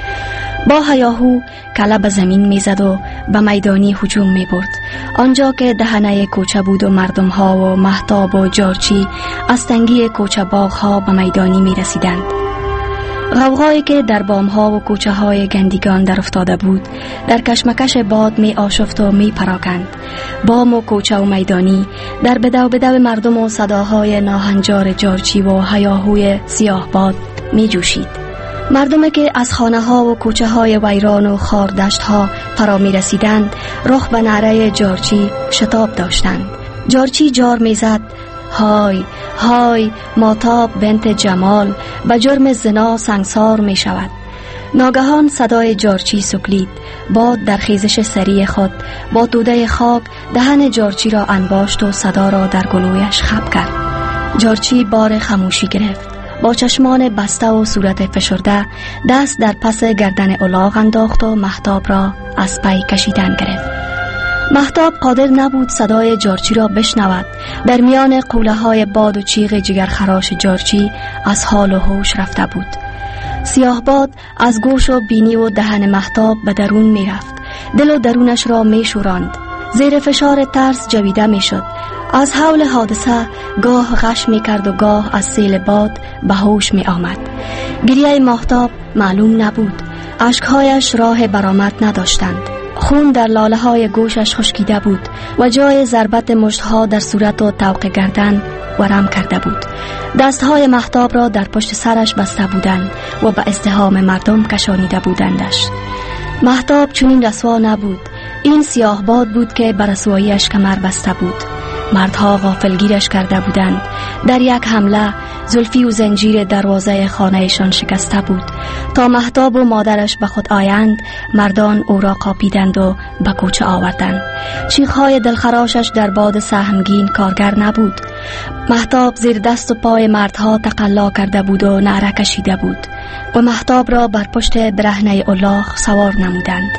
Speaker 7: با هیاهو کله به زمین می زد و به میدانی هجوم می برد. آنجا که دهنه کوچه بود و مردم ها و مهتاب و جارچی از تنگی کوچه باغ ها به میدانی می رسیدند. غوغایی که در بامها و کوچه های گندگان در افتاده بود در کشمکش باد می آشفت و می پراکند. بام و کوچه و میدانی در بدو بدو مردم و صداهای ناهنجار جارچی و هیاهوی سیاه باد می جوشید. مردمی که از خانه ها و کوچه های ویران و خاردشت ها فرا می رسیدند رخ به نعره جارچی شتاب داشتند. جارچی جار می زد: های های ماتاب بنت جمال به جرم زنا سنگسار می شود. ناگهان صدای جارچی سکلید. باد در خیزش سریع خود با توده خاک دهن جارچی را انباشت و صدا را در گلویش خب کرد. جارچی بار خاموشی گرفت. با چشمان بسته و صورت فشرده دست در پس گردن الاغ انداخت و مهتاب را از پی کشیدن گرفت. مهتاب قادر نبود صدای جارچی را بشنود. در میان قوله های باد و چیغ جگرخراش جارچی از حال و هوش رفته بود. سیاه باد از گوش و بینی و دهن مهتاب به درون می رفت. دل و درونش را می شوراند. زیر فشار ترس جویده می شد. از حول حادثه گاه غش می کرد و گاه از سیل باد به هوش می آمد. گریه مهتاب معلوم نبود. اشکهایش راه برآمد نداشتند. خون در لاله های گوشش خشکیده بود و جای ضربت مشتها در صورت و طوق گردن ورم کرده بود. دستهای مهتاب را در پشت سرش بسته بودند و به ازدحام مردم کشانیده بودندش. مهتاب چنین رسوا نبود. این سیاه باد بود که بر رسواییش کمر بسته بود. مردها غافلگیرش کرده بودند. در یک حمله زلفی و زنجیر دروازه خانهشان شکسته بود. تا مهتاب و مادرش به خود آیند مردان او را قاپیدند و به کوچه آوردند. چیخهای دلخراشش در باد سهمگین کارگر نبود. مهتاب زیر دست و پای مردها تقلا کرده بود و نعره کشیده بود و مهتاب را بر پشت برهنه الاغ سوار نمودند.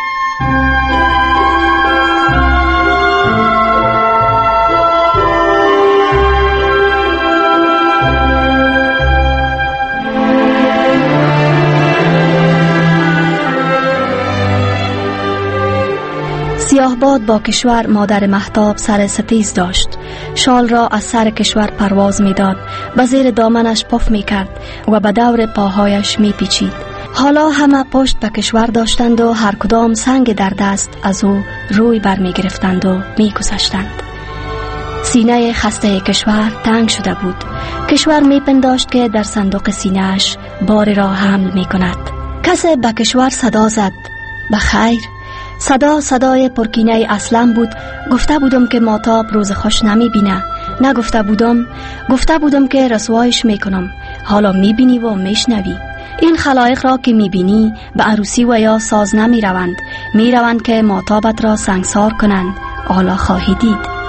Speaker 7: سیاه باد با کشور مادر مهتاب سر ستیز داشت. شال را از سر کشور پرواز می داد. به زیر دامنش پف می کرد و به دور پاهایش می پیچید. حالا همه پشت به کشور داشتند و هر کدام سنگ در دست از او روی بر می گرفتند و می گذشتند. سینه خسته کشور تنگ شده بود. کشور می پنداشت که در صندوق سینه‌اش بار را حمل می کند. کسی به کشور صدا زد: بخیر. صدا صدای پرکینه اصلم بود. گفته بودم که ماتاب روز خوش نمی بینه. نگفته بودم، گفته بودم که رسوایش میکنم. حالا میبینی و میشنوی. این خلایق را که میبینی به عروسی و یا ساز نمی روند. می روند که ماتابت را سنگسار کنند. حالا خواهی دید.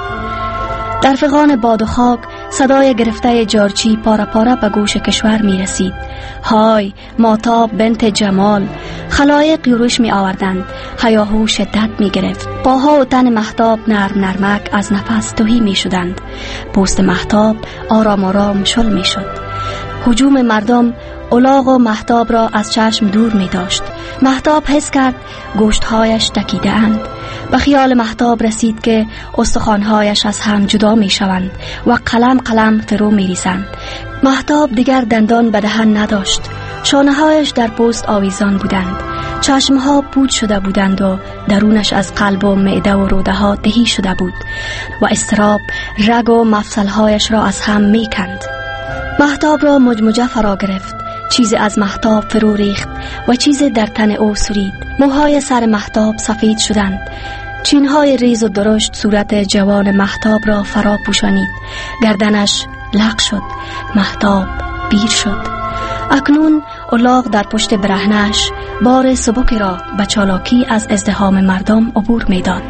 Speaker 7: در فغان باد و خاک صدای گرفته جارچی پاره پاره به گوش کشور می رسید. های ماتاب بنت جمال. خلایق یورش می آوردند. هیاهو شدت می گرفت. پاها و تن مهتاب نرم نرمک از نفس تهی می شدند. پوست مهتاب آرام آرام شل می شد. هجوم مردم الاغ و مهتاب را از چشم دور می داشت. مهتاب حس کرد گوشتهایش تکیده اند. به خیال مهتاب رسید که استخوانهایش از هم جدا می شوند و قلم قلم فرو می ریزند. مهتاب دیگر دندان به دهن نداشت. شانه‌هایش در پوست آویزان بودند. چشمها پود شده بودند و درونش از قلب و معده و روده ها تهی شده بود و اضطراب رگ و مفصلهایش را از هم می کند. مهتاب را مجموجه فرا گرفت. چیزی از مهتاب فرو ریخت و چیزی در تن او سرید. موهای سر مهتاب سفید شدند. چینهای ریز و درشت صورت جوان مهتاب را فرا پوشانید. گردنش لق شد. مهتاب پیر شد. اکنون الاغ در پشت برهنش بار سبک را به چالاکی از ازدحام مردم عبور میداد.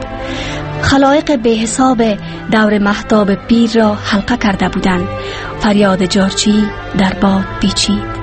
Speaker 7: خلایق به حساب دور مهتاب پیر را حلقه کرده بودند. فریاد جارچی در باد پیچید.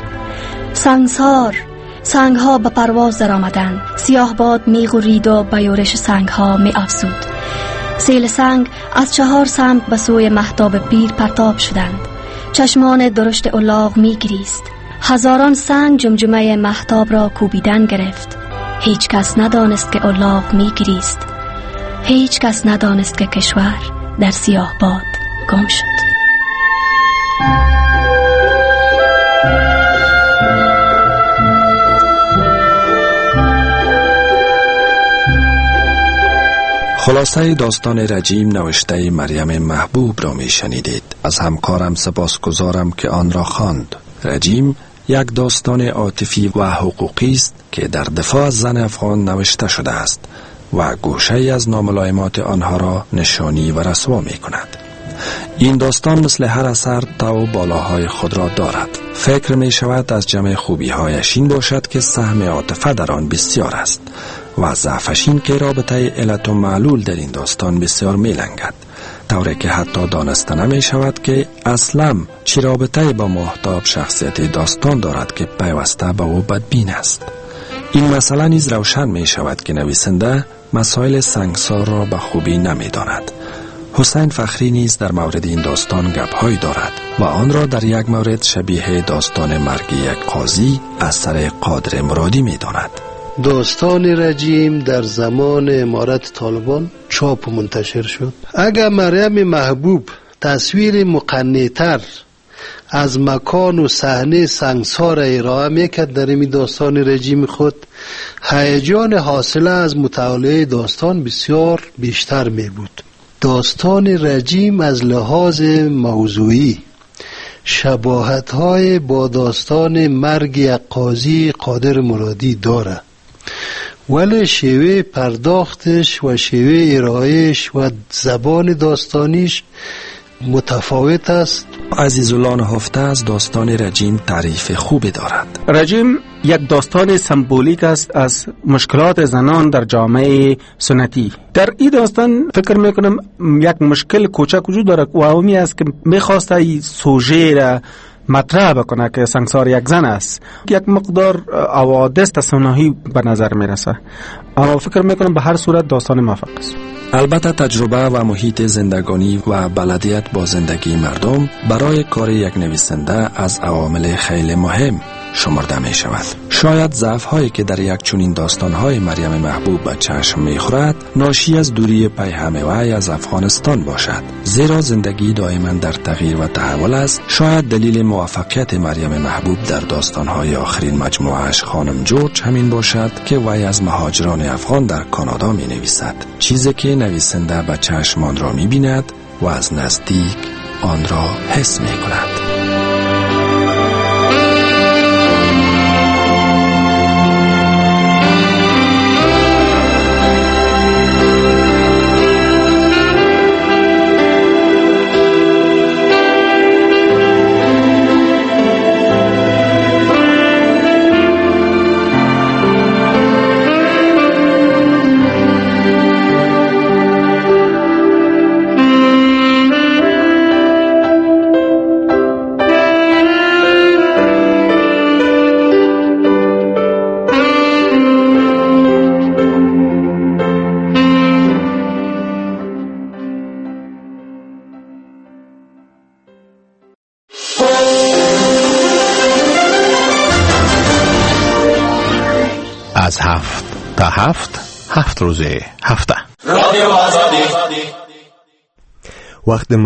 Speaker 7: سنگسار. سنگ ها به پرواز در آمدند. سیاه باد می غرید و به یورش سنگ ها می افزود. سیل سنگ از چهار سمت به سوی مهتاب پیر پرتاب شدند. چشمان درشت الاغ می گریست. هزاران سنگ جمجمه مهتاب را کوبیدن گرفت. هیچ کس ندانست که الاغ می گریست. هیچ کس ندانست که کشور در سیاه باد گم شد.
Speaker 10: خلاصه داستان رجیم نوشته مریم محبوب را می شنیدید. از همکارم سپاسگزارم که آن را خواند. رجیم یک داستان عاطفی و حقوقی است که در دفاع از زن افغان نوشته شده است و گوشه از ناملایمات آنها را نشانی و رسوا می کند. این داستان مثل هر اثر تا و بالاهای خود را دارد. فکر می شود از جمع خوبی هایش این باشد که سهم عاطفه در آن بسیار است و ضعفش این که رابطه علت و معلول در این داستان بسیار می لنگد، طوری که حتی دانسته نمی شود که اصلا چی رابطه با مهتاب شخصیت داستان دارد که پیوسته به او بدبین است. این مسئله نیز روشن می شود که نویسنده مسائل سنگسار را به خوبی نمی داند. حسین فخری نیز در مورد این داستان گپ‌هایی دارد و آن را در یک مورد شبیه داستان مرگ یک قاضی اثر قادر مرادی می داند.
Speaker 22: داستان رجیم در زمان امارت طالبان چاپ و منتشر شد. اگر مریم محبوب تصویر مقنع‌تر از مکان و صحنه سنگسار ارائه میکرد در این داستان رجیم خود، هیجان حاصله از مطالعه داستان بسیار بیشتر می بود. داستان رجیم از لحاظ موضوعی شباهت‌های با داستان مرگ یک قاضی قادر مرادی داره، ولی شیوه پرداختش و شیوه ارائهش و زبان داستانیش متفاوت است.
Speaker 10: عزیزالله نهفته از داستان رجیم تعریف خوبی دارد.
Speaker 2: رجیم یک داستان سمبولیک است از مشکلات زنان در جامعه سنتی. در این داستان فکر میکنم یک مشکل کوچک وجود دارد و اونی است که میخواسته این سوژه را مطرح بکنه که سنگسار یک زن است. یک مقدار حوادث تصنعی به نظر میرسه، اما فکر میکنم به هر صورت داستان موفق است.
Speaker 10: البته تجربه و محیط زندگانی و بلدیت با زندگی مردم برای کار یک نویسنده از عوامل خیلی مهم شمرده می شود. شاید ضعف هایی که در یک چنین داستان های مریم محبوب به چشم می خورد ناشی از دوری پیهم وی از افغانستان باشد، زیرا زندگی دائما در تغییر و تحول است. شاید دلیل موفقیت مریم محبوب در داستان های آخرین مجموعهش خانم جورج همین باشد که وی از مهاجران افغان در کانادا می نویسد، چیزی که نویسنده به چشم آن را می بیند و از نزدیک آن را حس می کند.
Speaker 4: از هفت تا هفت، هفت روز هفته.
Speaker 6: وقت